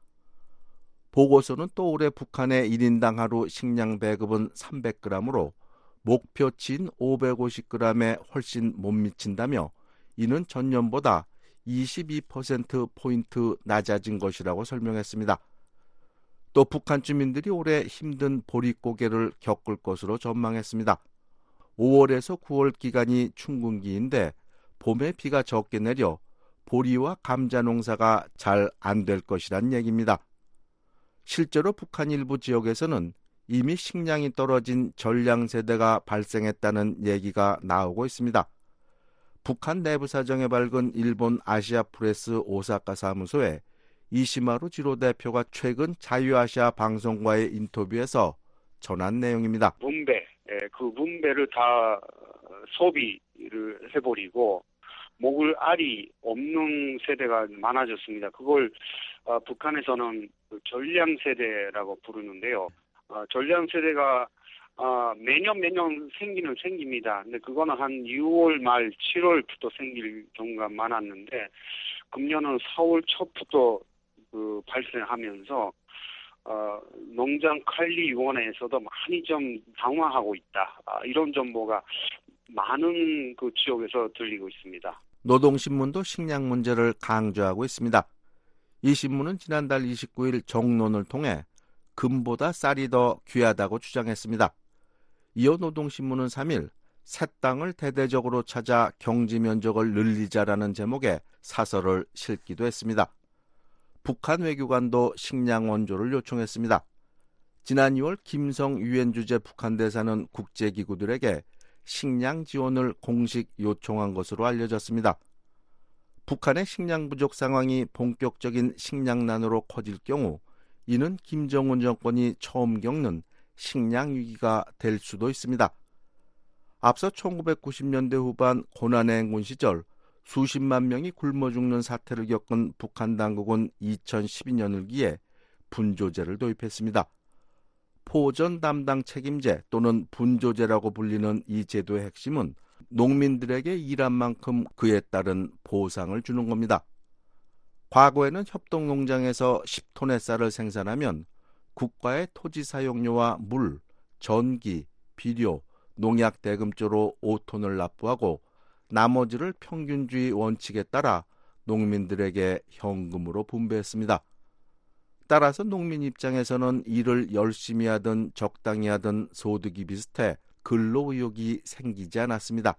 보고서는 또 올해 북한의 일 인당 하루 식량 배급은 삼백 그램으로 목표치인 오백오십 그램에 훨씬 못 미친다며 이는 전년보다 이십이 퍼센트 포인트 낮아진 것이라고 설명했습니다. 또 북한 주민들이 올해 힘든 보릿고개를 겪을 것으로 전망했습니다. 오월에서 구월 기간이 춘근기인데 봄에 비가 적게 내려 보리와 감자 농사가 잘 안 될 것이란 얘기입니다. 실제로 북한 일부 지역에서는 이미 식량이 떨어진 전량세대가 발생했다는 얘기가 나오고 있습니다. 북한 내부 사정에 밝은 일본 아시아프레스 오사카 사무소의 이시마루 지로 대표가 최근 자유아시아 방송과의 인터뷰에서 전한 내용입니다. 분배, 그 분배를 다 소비를 해버리고 먹을 알이 없는 세대가 많아졌습니다. 그걸 어, 북한에서는 전량 세대라고 부르는데요. 어, 전량 세대가 어, 매년 매년 생기는 생깁니다. 근데 그거는 한 유월 말 칠월부터 생길 경우가 많았는데 금년은 사월 초부터 그 발생하면서 어, 농장관리위원회에서도 많이 좀 당황하고 있다. 아, 이런 정보가 많은 그 지역에서 들리고 있습니다. 노동신문도 식량 문제를 강조하고 있습니다. 이 신문은 지난달 이십구일 정론을 통해 금보다 쌀이 더 귀하다고 주장했습니다. 이어 노동신문은 삼일 새 땅을 대대적으로 찾아 경지 면적을 늘리자라는 제목의 사설을 실기도 했습니다. 북한 외교관도 식량 원조를 요청했습니다. 지난 이월 김성 유엔 주재 북한 대사는 국제기구들에게 식량 지원을 공식 요청한 것으로 알려졌습니다. 북한의 식량 부족 상황이 본격적인 식량난으로 커질 경우 이는 김정은 정권이 처음 겪는 식량 위기가 될 수도 있습니다. 앞서 천구백구십 년대 후반 고난의 행군 시절 수십만 명이 굶어 죽는 사태를 겪은 북한 당국은 이천십이 년을 기해 분조제를 도입했습니다. 포전 담당 책임제 또는 분조제라고 불리는 이 제도의 핵심은 농민들에게 일한 만큼 그에 따른 보상을 주는 겁니다. 과거에는 협동농장에서 십 톤의 쌀을 생산하면 국가의 토지 사용료와 물, 전기, 비료, 농약 대금조로 오 톤을 납부하고 나머지를 평균주의 원칙에 따라 농민들에게 현금으로 분배했습니다. 따라서 농민 입장에서는 일을 열심히 하든 적당히 하든 소득이 비슷해 근로의욕이 생기지 않았습니다.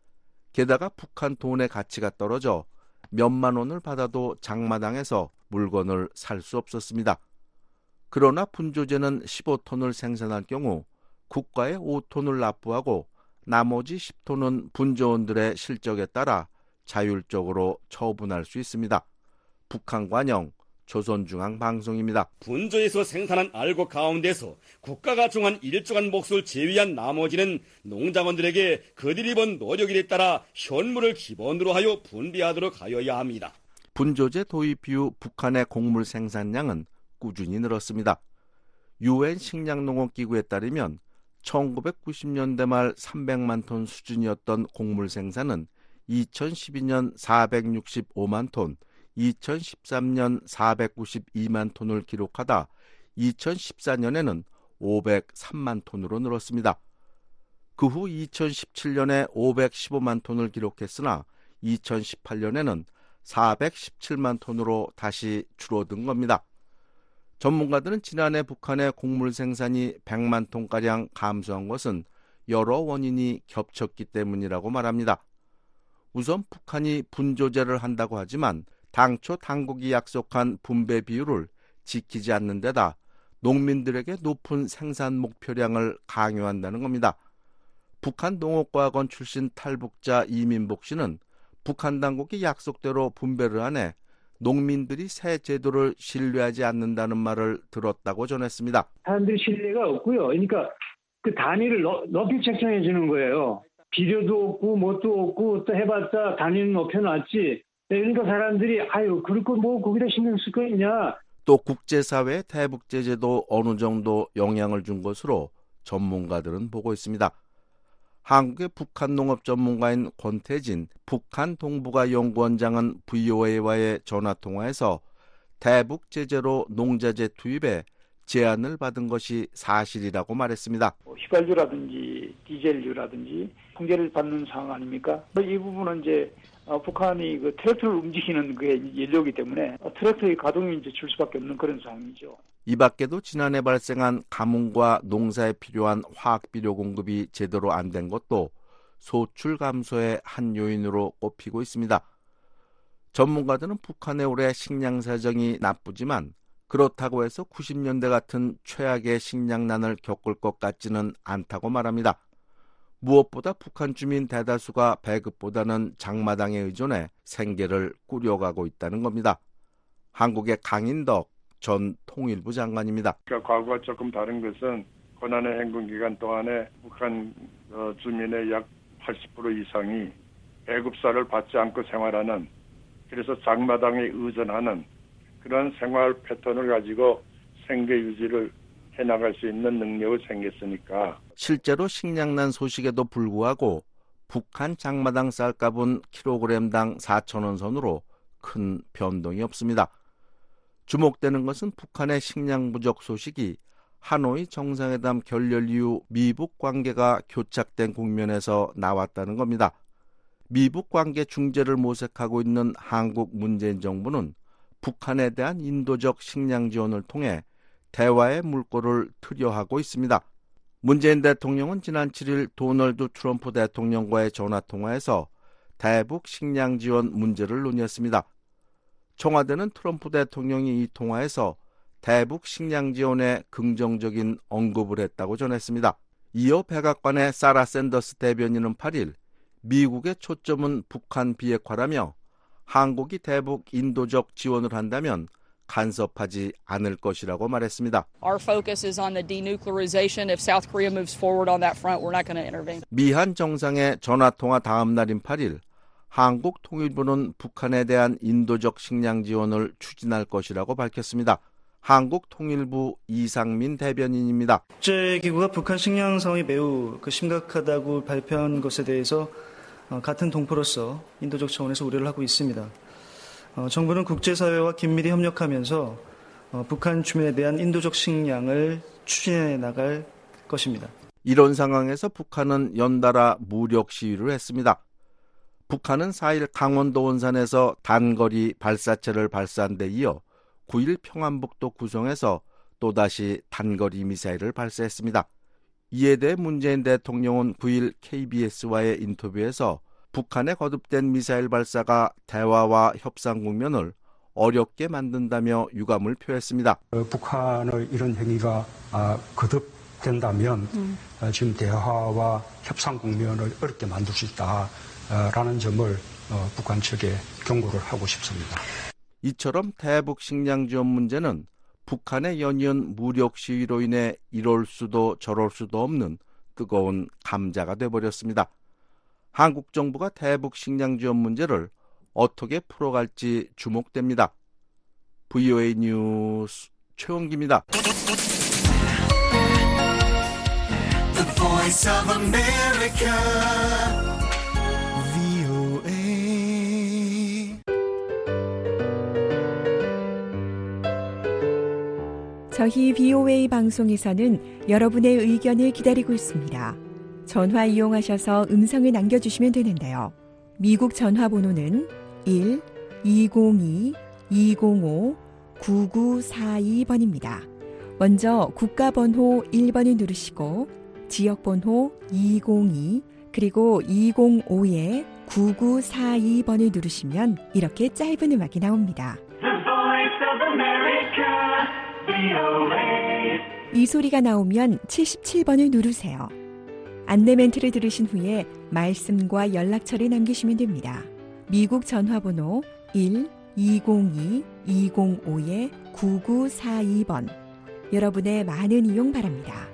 게다가 북한 돈의 가치가 떨어져 몇만 원을 받아도 장마당에서 물건을 살 수 없었습니다. 그러나 분조제는 십오 톤을 생산할 경우 국가에 오 톤을 납부하고 나머지 십 톤은 분조원들의 실적에 따라 자율적으로 처분할 수 있습니다. 북한 관영 조선중앙방송입니다. 분조에서 생산한 알곡 가운데서 국가가 정한 일정한 몫을 제외한 나머지는 농장원들에게 그들이 번 노력에 따라 현물을 기본으로 하여 분배하도록 하여야 합니다. 분조제 도입 이후 북한의 곡물 생산량은 꾸준히 늘었습니다. 유엔 식량농업기구에 따르면 천구백구십 년대 말 삼백만 톤 수준이었던 곡물 생산은 이천십이 년 사백육십오만 톤, 이천십삼 년 사백구십이만 톤을 기록하다 이천십사 년에는 오백삼만 톤으로 늘었습니다. 그 후 이천십칠 년에 오백십오만 톤을 기록했으나 이천십팔 년에는 사백십칠만 톤으로 다시 줄어든 겁니다. 전문가들은 지난해 북한의 곡물 생산이 백만 톤가량 감소한 것은 여러 원인이 겹쳤기 때문이라고 말합니다. 우선 북한이 분조제를 한다고 하지만 당초 당국이 약속한 분배 비율을 지키지 않는 데다 농민들에게 높은 생산 목표량을 강요한다는 겁니다. 북한 농업과학원 출신 탈북자 이민복 씨는 북한 당국이 약속대로 분배를 안 해 농민들이 새 제도를 신뢰하지 않는다는 말을 들었다고 전했습니다. 사람들이 신뢰가 없고요. 그러니까 그 단위를 너, 높이 책정해 주는 거예요. 비료도 없고 뭣도 없고 또 해봤자 단위는 높여놨지. 그러니까 사람들이 아유 그럴 거 뭐 거기다 신경 쓸 거 있냐. 또 국제사회의 대북 제재도 어느 정도 영향을 준 것으로 전문가들은 보고 있습니다. 한국의 북한 농업 전문가인 권태진 북한 동북아 연구원장은 브이오에이와의 전화통화에서 대북 제재로 농자재 투입에 제안을 받은 것이 사실이라고 말했습니다. 휘발유라든지 디젤유라든지 통제를 받는 상황 아닙니까? 이 부분은 이제 북한이 그 트랙터를 움직이는 그 연료이기 때문에 트랙터의 가동이 이제 줄 수밖에 없는 그런 상황이죠. 이 밖에도 지난해 발생한 가뭄과 농사에 필요한 화학비료 공급이 제대로 안 된 것도 소출 감소의 한 요인으로 꼽히고 있습니다. 전문가들은 북한의 올해 식량 사정이 나쁘지만 그렇다고 해서 구십 년대 같은 최악의 식량난을 겪을 것 같지는 않다고 말합니다. 무엇보다 북한 주민 대다수가 배급보다는 장마당에 의존해 생계를 꾸려가고 있다는 겁니다. 한국의 강인덕 전 통일부 장관입니다. 그러니까 과거와 조금 다른 것은 고난의 행군 기간 동안에 북한 주민의 약 팔십 퍼센트 이상이 배급사를 받지 않고 생활하는, 그래서 장마당에 의존하는 그런 생활 패턴을 가지고 생계 유지를 해나갈 수 있는 능력이 생겼으니까. 실제로 식량난 소식에도 불구하고 북한 장마당 쌀값은 킬로그램당 사천 원 선으로 큰 변동이 없습니다. 주목되는 것은 북한의 식량 부족 소식이 하노이 정상회담 결렬 이후 미북 관계가 교착된 국면에서 나왔다는 겁니다. 미북 관계 중재를 모색하고 있는 한국 문재인 정부는 북한에 대한 인도적 식량 지원을 통해 대화의 물꼬를 트려 하고 있습니다. 문재인 대통령은 지난 칠 일 도널드 트럼프 대통령과의 전화통화에서 대북 식량 지원 문제를 논의했습니다. 청와대는 트럼프 대통령이 이 통화에서 대북 식량 지원에 긍정적인 언급을 했다고 전했습니다. 이어 백악관의 사라 샌더스 대변인은 팔 일 미국의 초점은 북한 비핵화라며 한국이 대북 인도적 지원을 한다면 간섭하지 않을 것이라고 말했습니다. Our focus is on the denuclearization. If South Korea moves forward on that front, we're not going to intervene. 미한 정상의 전화통화 다음 날인 팔 일 한국 통일부는 북한에 대한 인도적 식량 지원을 추진할 것이라고 밝혔습니다. 한국 통일부 이상민 대변인입니다. 국제기구가 북한 식량 상황이 매우 그 심각하다고 발표한 것에 대해서 어, 같은 동포로서 인도적 차원에서 우려를 하고 있습니다. 어, 정부는 국제사회와 긴밀히 협력하면서 어, 북한 주민에 대한 인도적 식량을 추진해 나갈 것입니다. 이런 상황에서 북한은 연달아 무력 시위를 했습니다. 북한은 사 일 강원도 원산에서 단거리 발사체를 발사한 데 이어 구 일 평안북도 구성에서 또다시 단거리 미사일을 발사했습니다. 이에 대해 문재인 대통령은 구 일 케이비에스와의 인터뷰에서 북한의 거듭된 미사일 발사가 대화와 협상 국면을 어렵게 만든다며 유감을 표했습니다. 북한의 이런 행위가 거듭된다면 음. 지금 대화와 협상 국면을 어렵게 만들 수 있다라는 점을 북한 측에 경고를 하고 싶습니다. 이처럼 대북 식량 지원 문제는 북한의 연이은 무력 시위로 인해 이럴 수도 저럴 수도 없는 뜨거운 감자가 돼버렸습니다. 한국 정부가 대북 식량 지원 문제를 어떻게 풀어갈지 주목됩니다. 브이오에이 뉴스 최원기입니다. The Voice of America, 브이오에이. 저희 브이오에이 방송에서는 여러분의 의견을 기다리고 있습니다. 전화 이용하셔서 음성을 남겨주시면 되는데요. 미국 전화번호는 일 이공이 이공오 구구사이 번입니다. 먼저 국가번호 일 번을 누르시고 지역번호 이공이 그리고 이공오에 구구사이 번을 누르시면 이렇게 짧은 음악이 나옵니다. The Voice of America, 브이오에이. 이 소리가 나오면 칠십칠 번을 누르세요. 안내 멘트를 들으신 후에 말씀과 연락처를 남기시면 됩니다. 미국 전화번호 일 이공이 이공오 구구사이 번. 여러분의 많은 이용 바랍니다.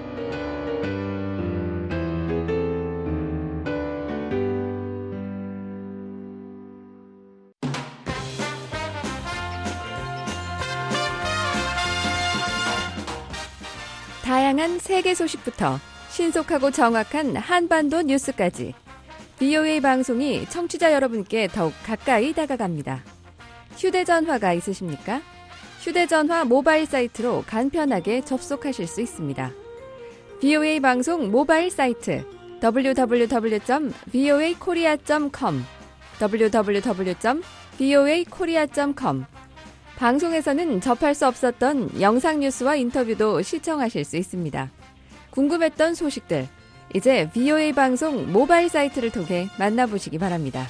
다양한 세계 소식부터 신속하고 정확한 한반도 뉴스까지 브이오에이 방송이 청취자 여러분께 더욱 가까이 다가갑니다. 휴대전화가 있으십니까? 휴대전화 모바일 사이트로 간편하게 접속하실 수 있습니다. 브이오에이 방송 모바일 사이트 더블유 더블유 더블유 점 브이오에이 코리아 점 컴 더블유 더블유 더블유 점 브이오에이 코리아 점 컴 방송에서는 접할 수 없었던 영상 뉴스와 인터뷰도 시청하실 수 있습니다. 궁금했던 소식들, 이제 브이오에이 방송 모바일 사이트를 통해 만나보시기 바랍니다.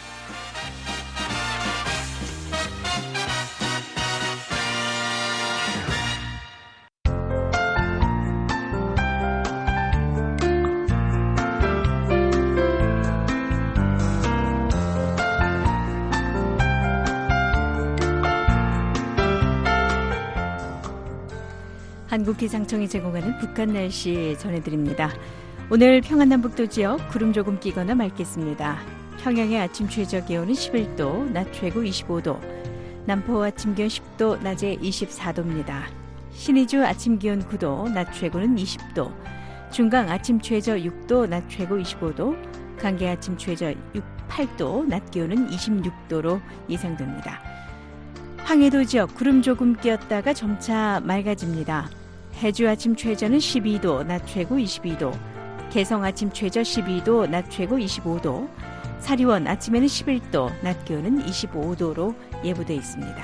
한국기상청이 제공하는 북한 날씨 전해드립니다. 오늘 평안남북도 지역 구름 조금 끼거나 맑겠습니다. 평양의 아침 최저 기온은 십일 도, 낮 최고 이십오 도, 남포 아침 기온 십 도, 낮에 이십사 도입니다. 신의주 아침 기온 구 도, 낮 최고는 이십 도, 중강 아침 최저 육 도, 낮 최고 이십오 도, 강계 아침 최저 팔 도, 낮 기온은 이십육 도로 예상됩니다. 황해도 지역 구름 조금 끼었다가 점차 맑아집니다. 해주 아침 최저는 십이 도, 낮 최고 이십이 도, 개성 아침 최저 십이 도, 낮 최고 이십오 도, 사리원 아침에는 십일 도, 낮 기온은 이십오 도로 예보돼 있습니다.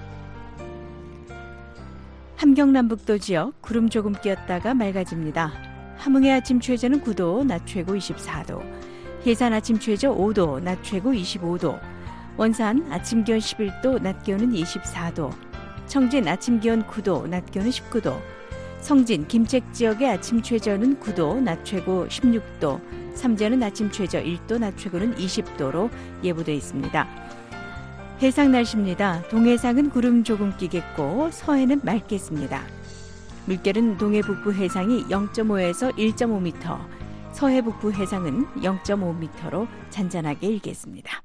함경남북도 지역 구름 조금 끼었다가 맑아집니다. 함흥의 아침 최저는 구 도, 낮 최고 이십사 도, 해산 아침 최저 오 도, 낮 최고 이십오 도, 원산 아침 기온 십일 도, 낮 기온은 이십사 도, 청진 아침 기온 구 도, 낮 기온은 십구 도, 성진, 김책 지역의 아침 최저는 구 도, 낮 최고 십육 도, 삼전은 아침 최저 일 도, 낮 최고는 이십 도로 예보돼 있습니다. 해상 날씨입니다. 동해상은 구름 조금 끼겠고 서해는 맑겠습니다. 물결은 동해 북부 해상이 영 점 오에서 일 점 오 미터, 서해 북부 해상은 영 점 오 미터로 잔잔하게 일겠습니다.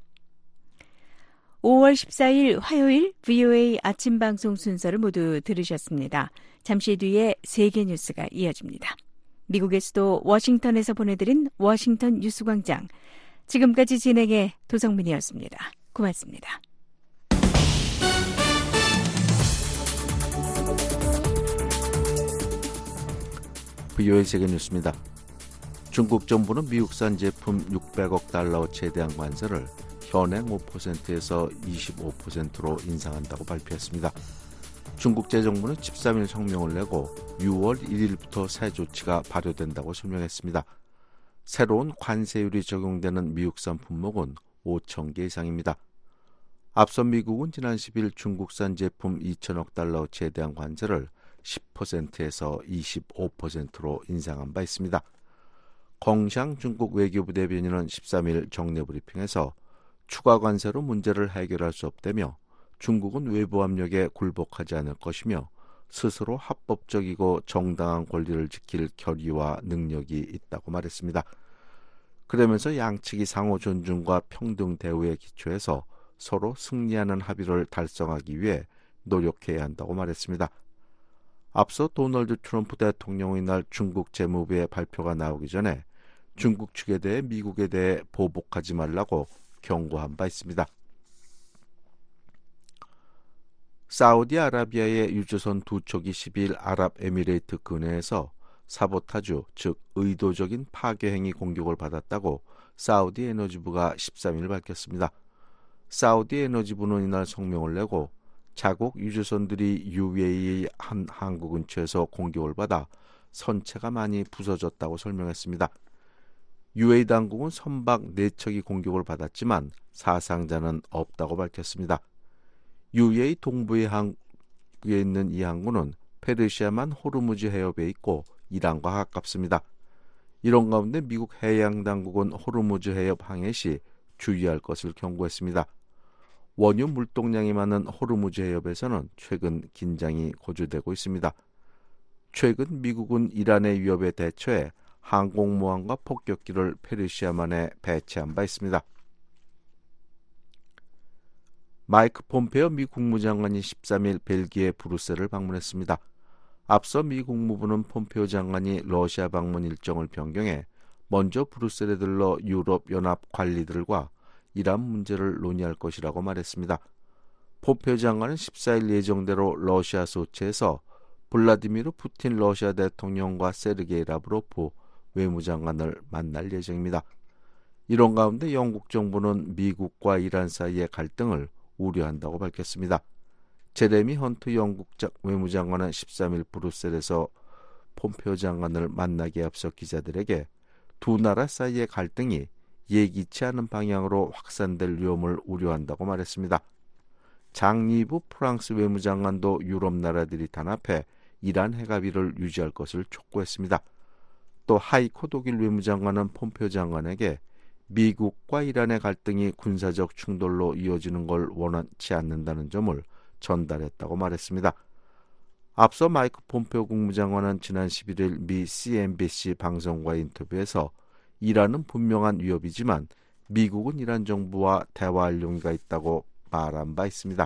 오월 십사일 화요일 브이오에이 아침 방송 순서를 모두 들으셨습니다. 잠시 뒤에 세계 뉴스가 이어집니다. 미국의 수도 워싱턴에서 보내드린 워싱턴 뉴스광장. 지금까지 진행의 도성민이었습니다. 고맙습니다. 브이오에이 세계 뉴스입니다. 중국 정부는 미국산 제품 육백억 달러 최대한 관세를 현행 오 퍼센트에서 이십오 퍼센트로 인상한다고 발표했습니다. 중국 재정부는 십삼일 성명을 내고 유월 일일부터 새 조치가 발효된다고 설명했습니다. 새로운 관세율이 적용되는 미국산 품목은 오천 개 이상입니다. 앞서 미국은 지난 십일 중국산 제품 이천억 달러 최대한 관세를 십 퍼센트에서 이십오 퍼센트로 인상한 바 있습니다. 공샹 중국 외교부 대변인은 십삼일 정례 브리핑에서 추가 관세로 문제를 해결할 수 없다며 중국은 외부 압력에 굴복하지 않을 것이며 스스로 합법적이고 정당한 권리를 지킬 결의와 능력이 있다고 말했습니다. 그러면서 양측이 상호 존중과 평등 대우에 기초해서 서로 승리하는 합의를 달성하기 위해 노력해야 한다고 말했습니다. 앞서 도널드 트럼프 대통령의 날 중국 재무부의 발표가 나오기 전에 중국 측에 대해 미국에 대해 보복하지 말라고 경고한 바 있습니다. 사우디아라비아의 유조선 두 척이 십일 아랍에미레이트 근해에서 사보타주, 즉 의도적인 파괴 행위 공격을 받았다고 사우디 에너지부가 십삼일 밝혔습니다. 사우디 에너지부는 이날 성명을 내고 자국 유조선들이 유에이의 한 항구 근처에서 공격을 받아 선체가 많이 부서졌다고 설명했습니다. 유에이 당국은 선박 네 척이 공격을 받았지만 사상자는 없다고 밝혔습니다. 유에이 동부의 항구에 있는 이 항구는 페르시아만 호르무즈 해협에 있고 이란과 가깝습니다. 이런 가운데 미국 해양당국은 호르무즈 해협 항해 시 주의할 것을 경고했습니다. 원유 물동량이 많은 호르무즈 해협에서는 최근 긴장이 고조되고 있습니다. 최근 미국은 이란의 위협에 대처해 항공모함과 폭격기를 페르시아만에 배치한 바 있습니다. 마이크 폼페오 미 국무장관이 십삼 일 벨기에 브뤼셀을 방문했습니다. 앞서 미 국무부는 폼페오 장관이 러시아 방문 일정을 변경해 먼저 브뤼셀에 들러 유럽 연합 관리들과 이란 문제를 논의할 것이라고 말했습니다. 폼페오 장관은 십사 일 예정대로 러시아 소치에서 블라디미르 푸틴 러시아 대통령과 세르게이 라브로프 외무장관을 만날 예정입니다. 이런 가운데 영국 정부는 미국과 이란 사이의 갈등을 우려한다고 밝혔습니다. 제레미 헌트 영국 외무장관은 십삼 일 브뤼셀에서 폼페오 장관을 만나기에 앞서 기자들에게 두 나라 사이의 갈등이 예기치 않은 방향으로 확산될 위험을 우려한다고 말했습니다. 장 리브 프랑스 외무장관도 유럽 나라들이 단합해 이란 핵합의를 유지할 것을 촉구했습니다. 또 하이코 독일 외무장관은 폼페오 장관에게 미국과 이란의 갈등이 군사적 충돌로 이어지는 걸 원하지 않는다는 점을 전달했다고 말했습니다. 앞서 마이크 폼페오 국무장관은 지난 십일 일 미 씨엔비씨 방송과의 인터뷰에서 이란은 분명한 위협이지만 미국은 이란 정부와 대화할 용의가 있다고 말한 바 있습니다.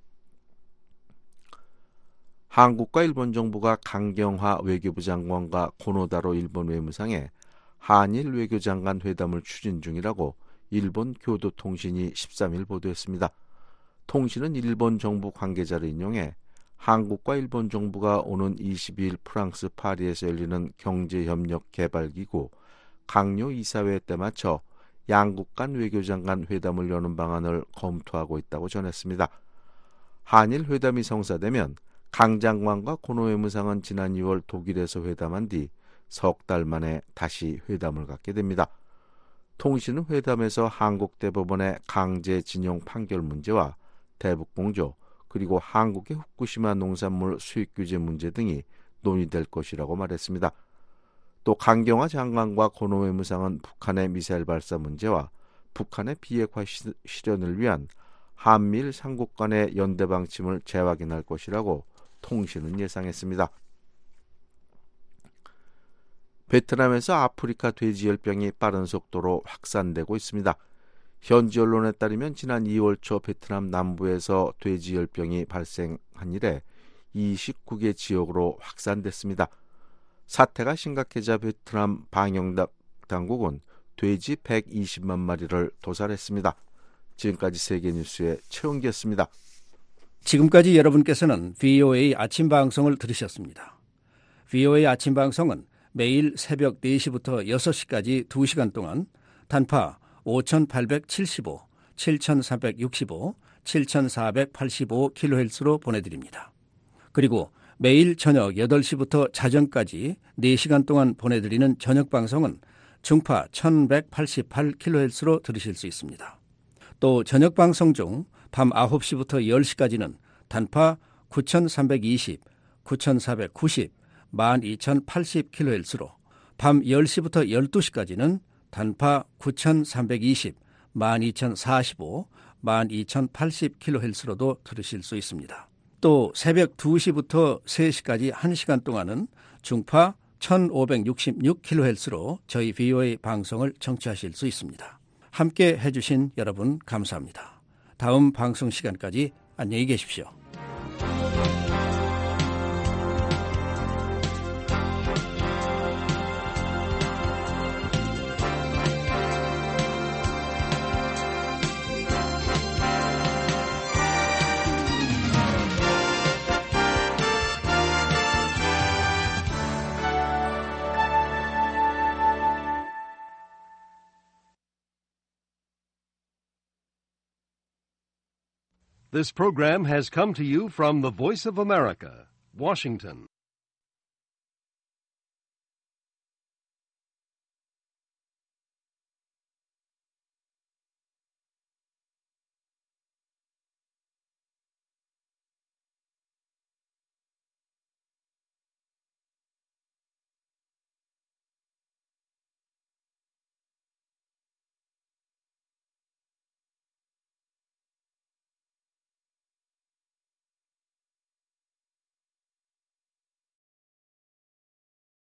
한국과 일본 정부가 강경화 외교부 장관과 고노다로 일본 외무상에 한일 외교장관 회담을 추진 중이라고 일본 교도통신이 십삼 일 보도했습니다. 통신은 일본 정부 관계자를 인용해 한국과 일본 정부가 오는 이십이 일 프랑스 파리에서 열리는 경제협력개발기구 강요 이사회 때 맞춰 양국 간 외교장관 회담을 여는 방안을 검토하고 있다고 전했습니다. 한일 회담이 성사되면 강 장관과 고노 외무상은 지난 이월 독일에서 회담한 뒤 석 달 만에 다시 회담을 갖게 됩니다. 통신은 회담에서 한국 대법원의 강제징용 판결 문제와 대북공조 그리고 한국의 후쿠시마 농산물 수입 규제 문제 등이 논의될 것이라고 말했습니다. 또 강경화 장관과 고노 외무상은 북한의 미사일 발사 문제와 북한의 비핵화 실현을 위한 한미일 삼국 간의 연대 방침을 재확인할 것이라고 통신은 예상했습니다. 베트남에서 아프리카 돼지열병이 빠른 속도로 확산되고 있습니다. 현지 언론에 따르면 지난 이월 초 베트남 남부에서 돼지열병이 발생한 이래 이십구 개 지역으로 확산됐습니다. 사태가 심각해져 베트남 방역당국은 돼지 백이십만 마리를 도살했습니다. 지금까지 세계뉴스의 최은기였습니다. 지금까지 여러분께서는 브이오에이 아침 방송을 들으셨습니다. 브이오에이 아침 방송은 매일 새벽 네 시부터 여섯 시까지 두 시간 동안 단파 오천팔백칠십오, 칠천삼백육십오, 칠천사백팔십오 킬로헤르츠로 보내드립니다. 그리고 매일 저녁 여덟 시부터 자정까지 네 시간 동안 보내드리는 저녁 방송은 중파 천백팔십팔 킬로헤르츠로 들으실 수 있습니다. 또 저녁 방송 중 밤 아홉 시부터 열 시까지는 단파 구천삼백이십, 구천사백구십, 만 이천팔십 킬로헤르츠로 밤 열 시부터 열두 시까지는 단파 구천삼백이십, 만 이천사십오, 만 이천팔십 킬로헤르츠로도 들으실 수 있습니다. 또 새벽 두 시부터 세 시까지 한 시간 동안은 중파 천오백육십육 킬로헤르츠로 저희 브이오에이 방송을 청취하실 수 있습니다. 함께 해주신 여러분 감사합니다. 다음 방송 시간까지 안녕히 계십시오. This program has come to you from the Voice of America, Washington.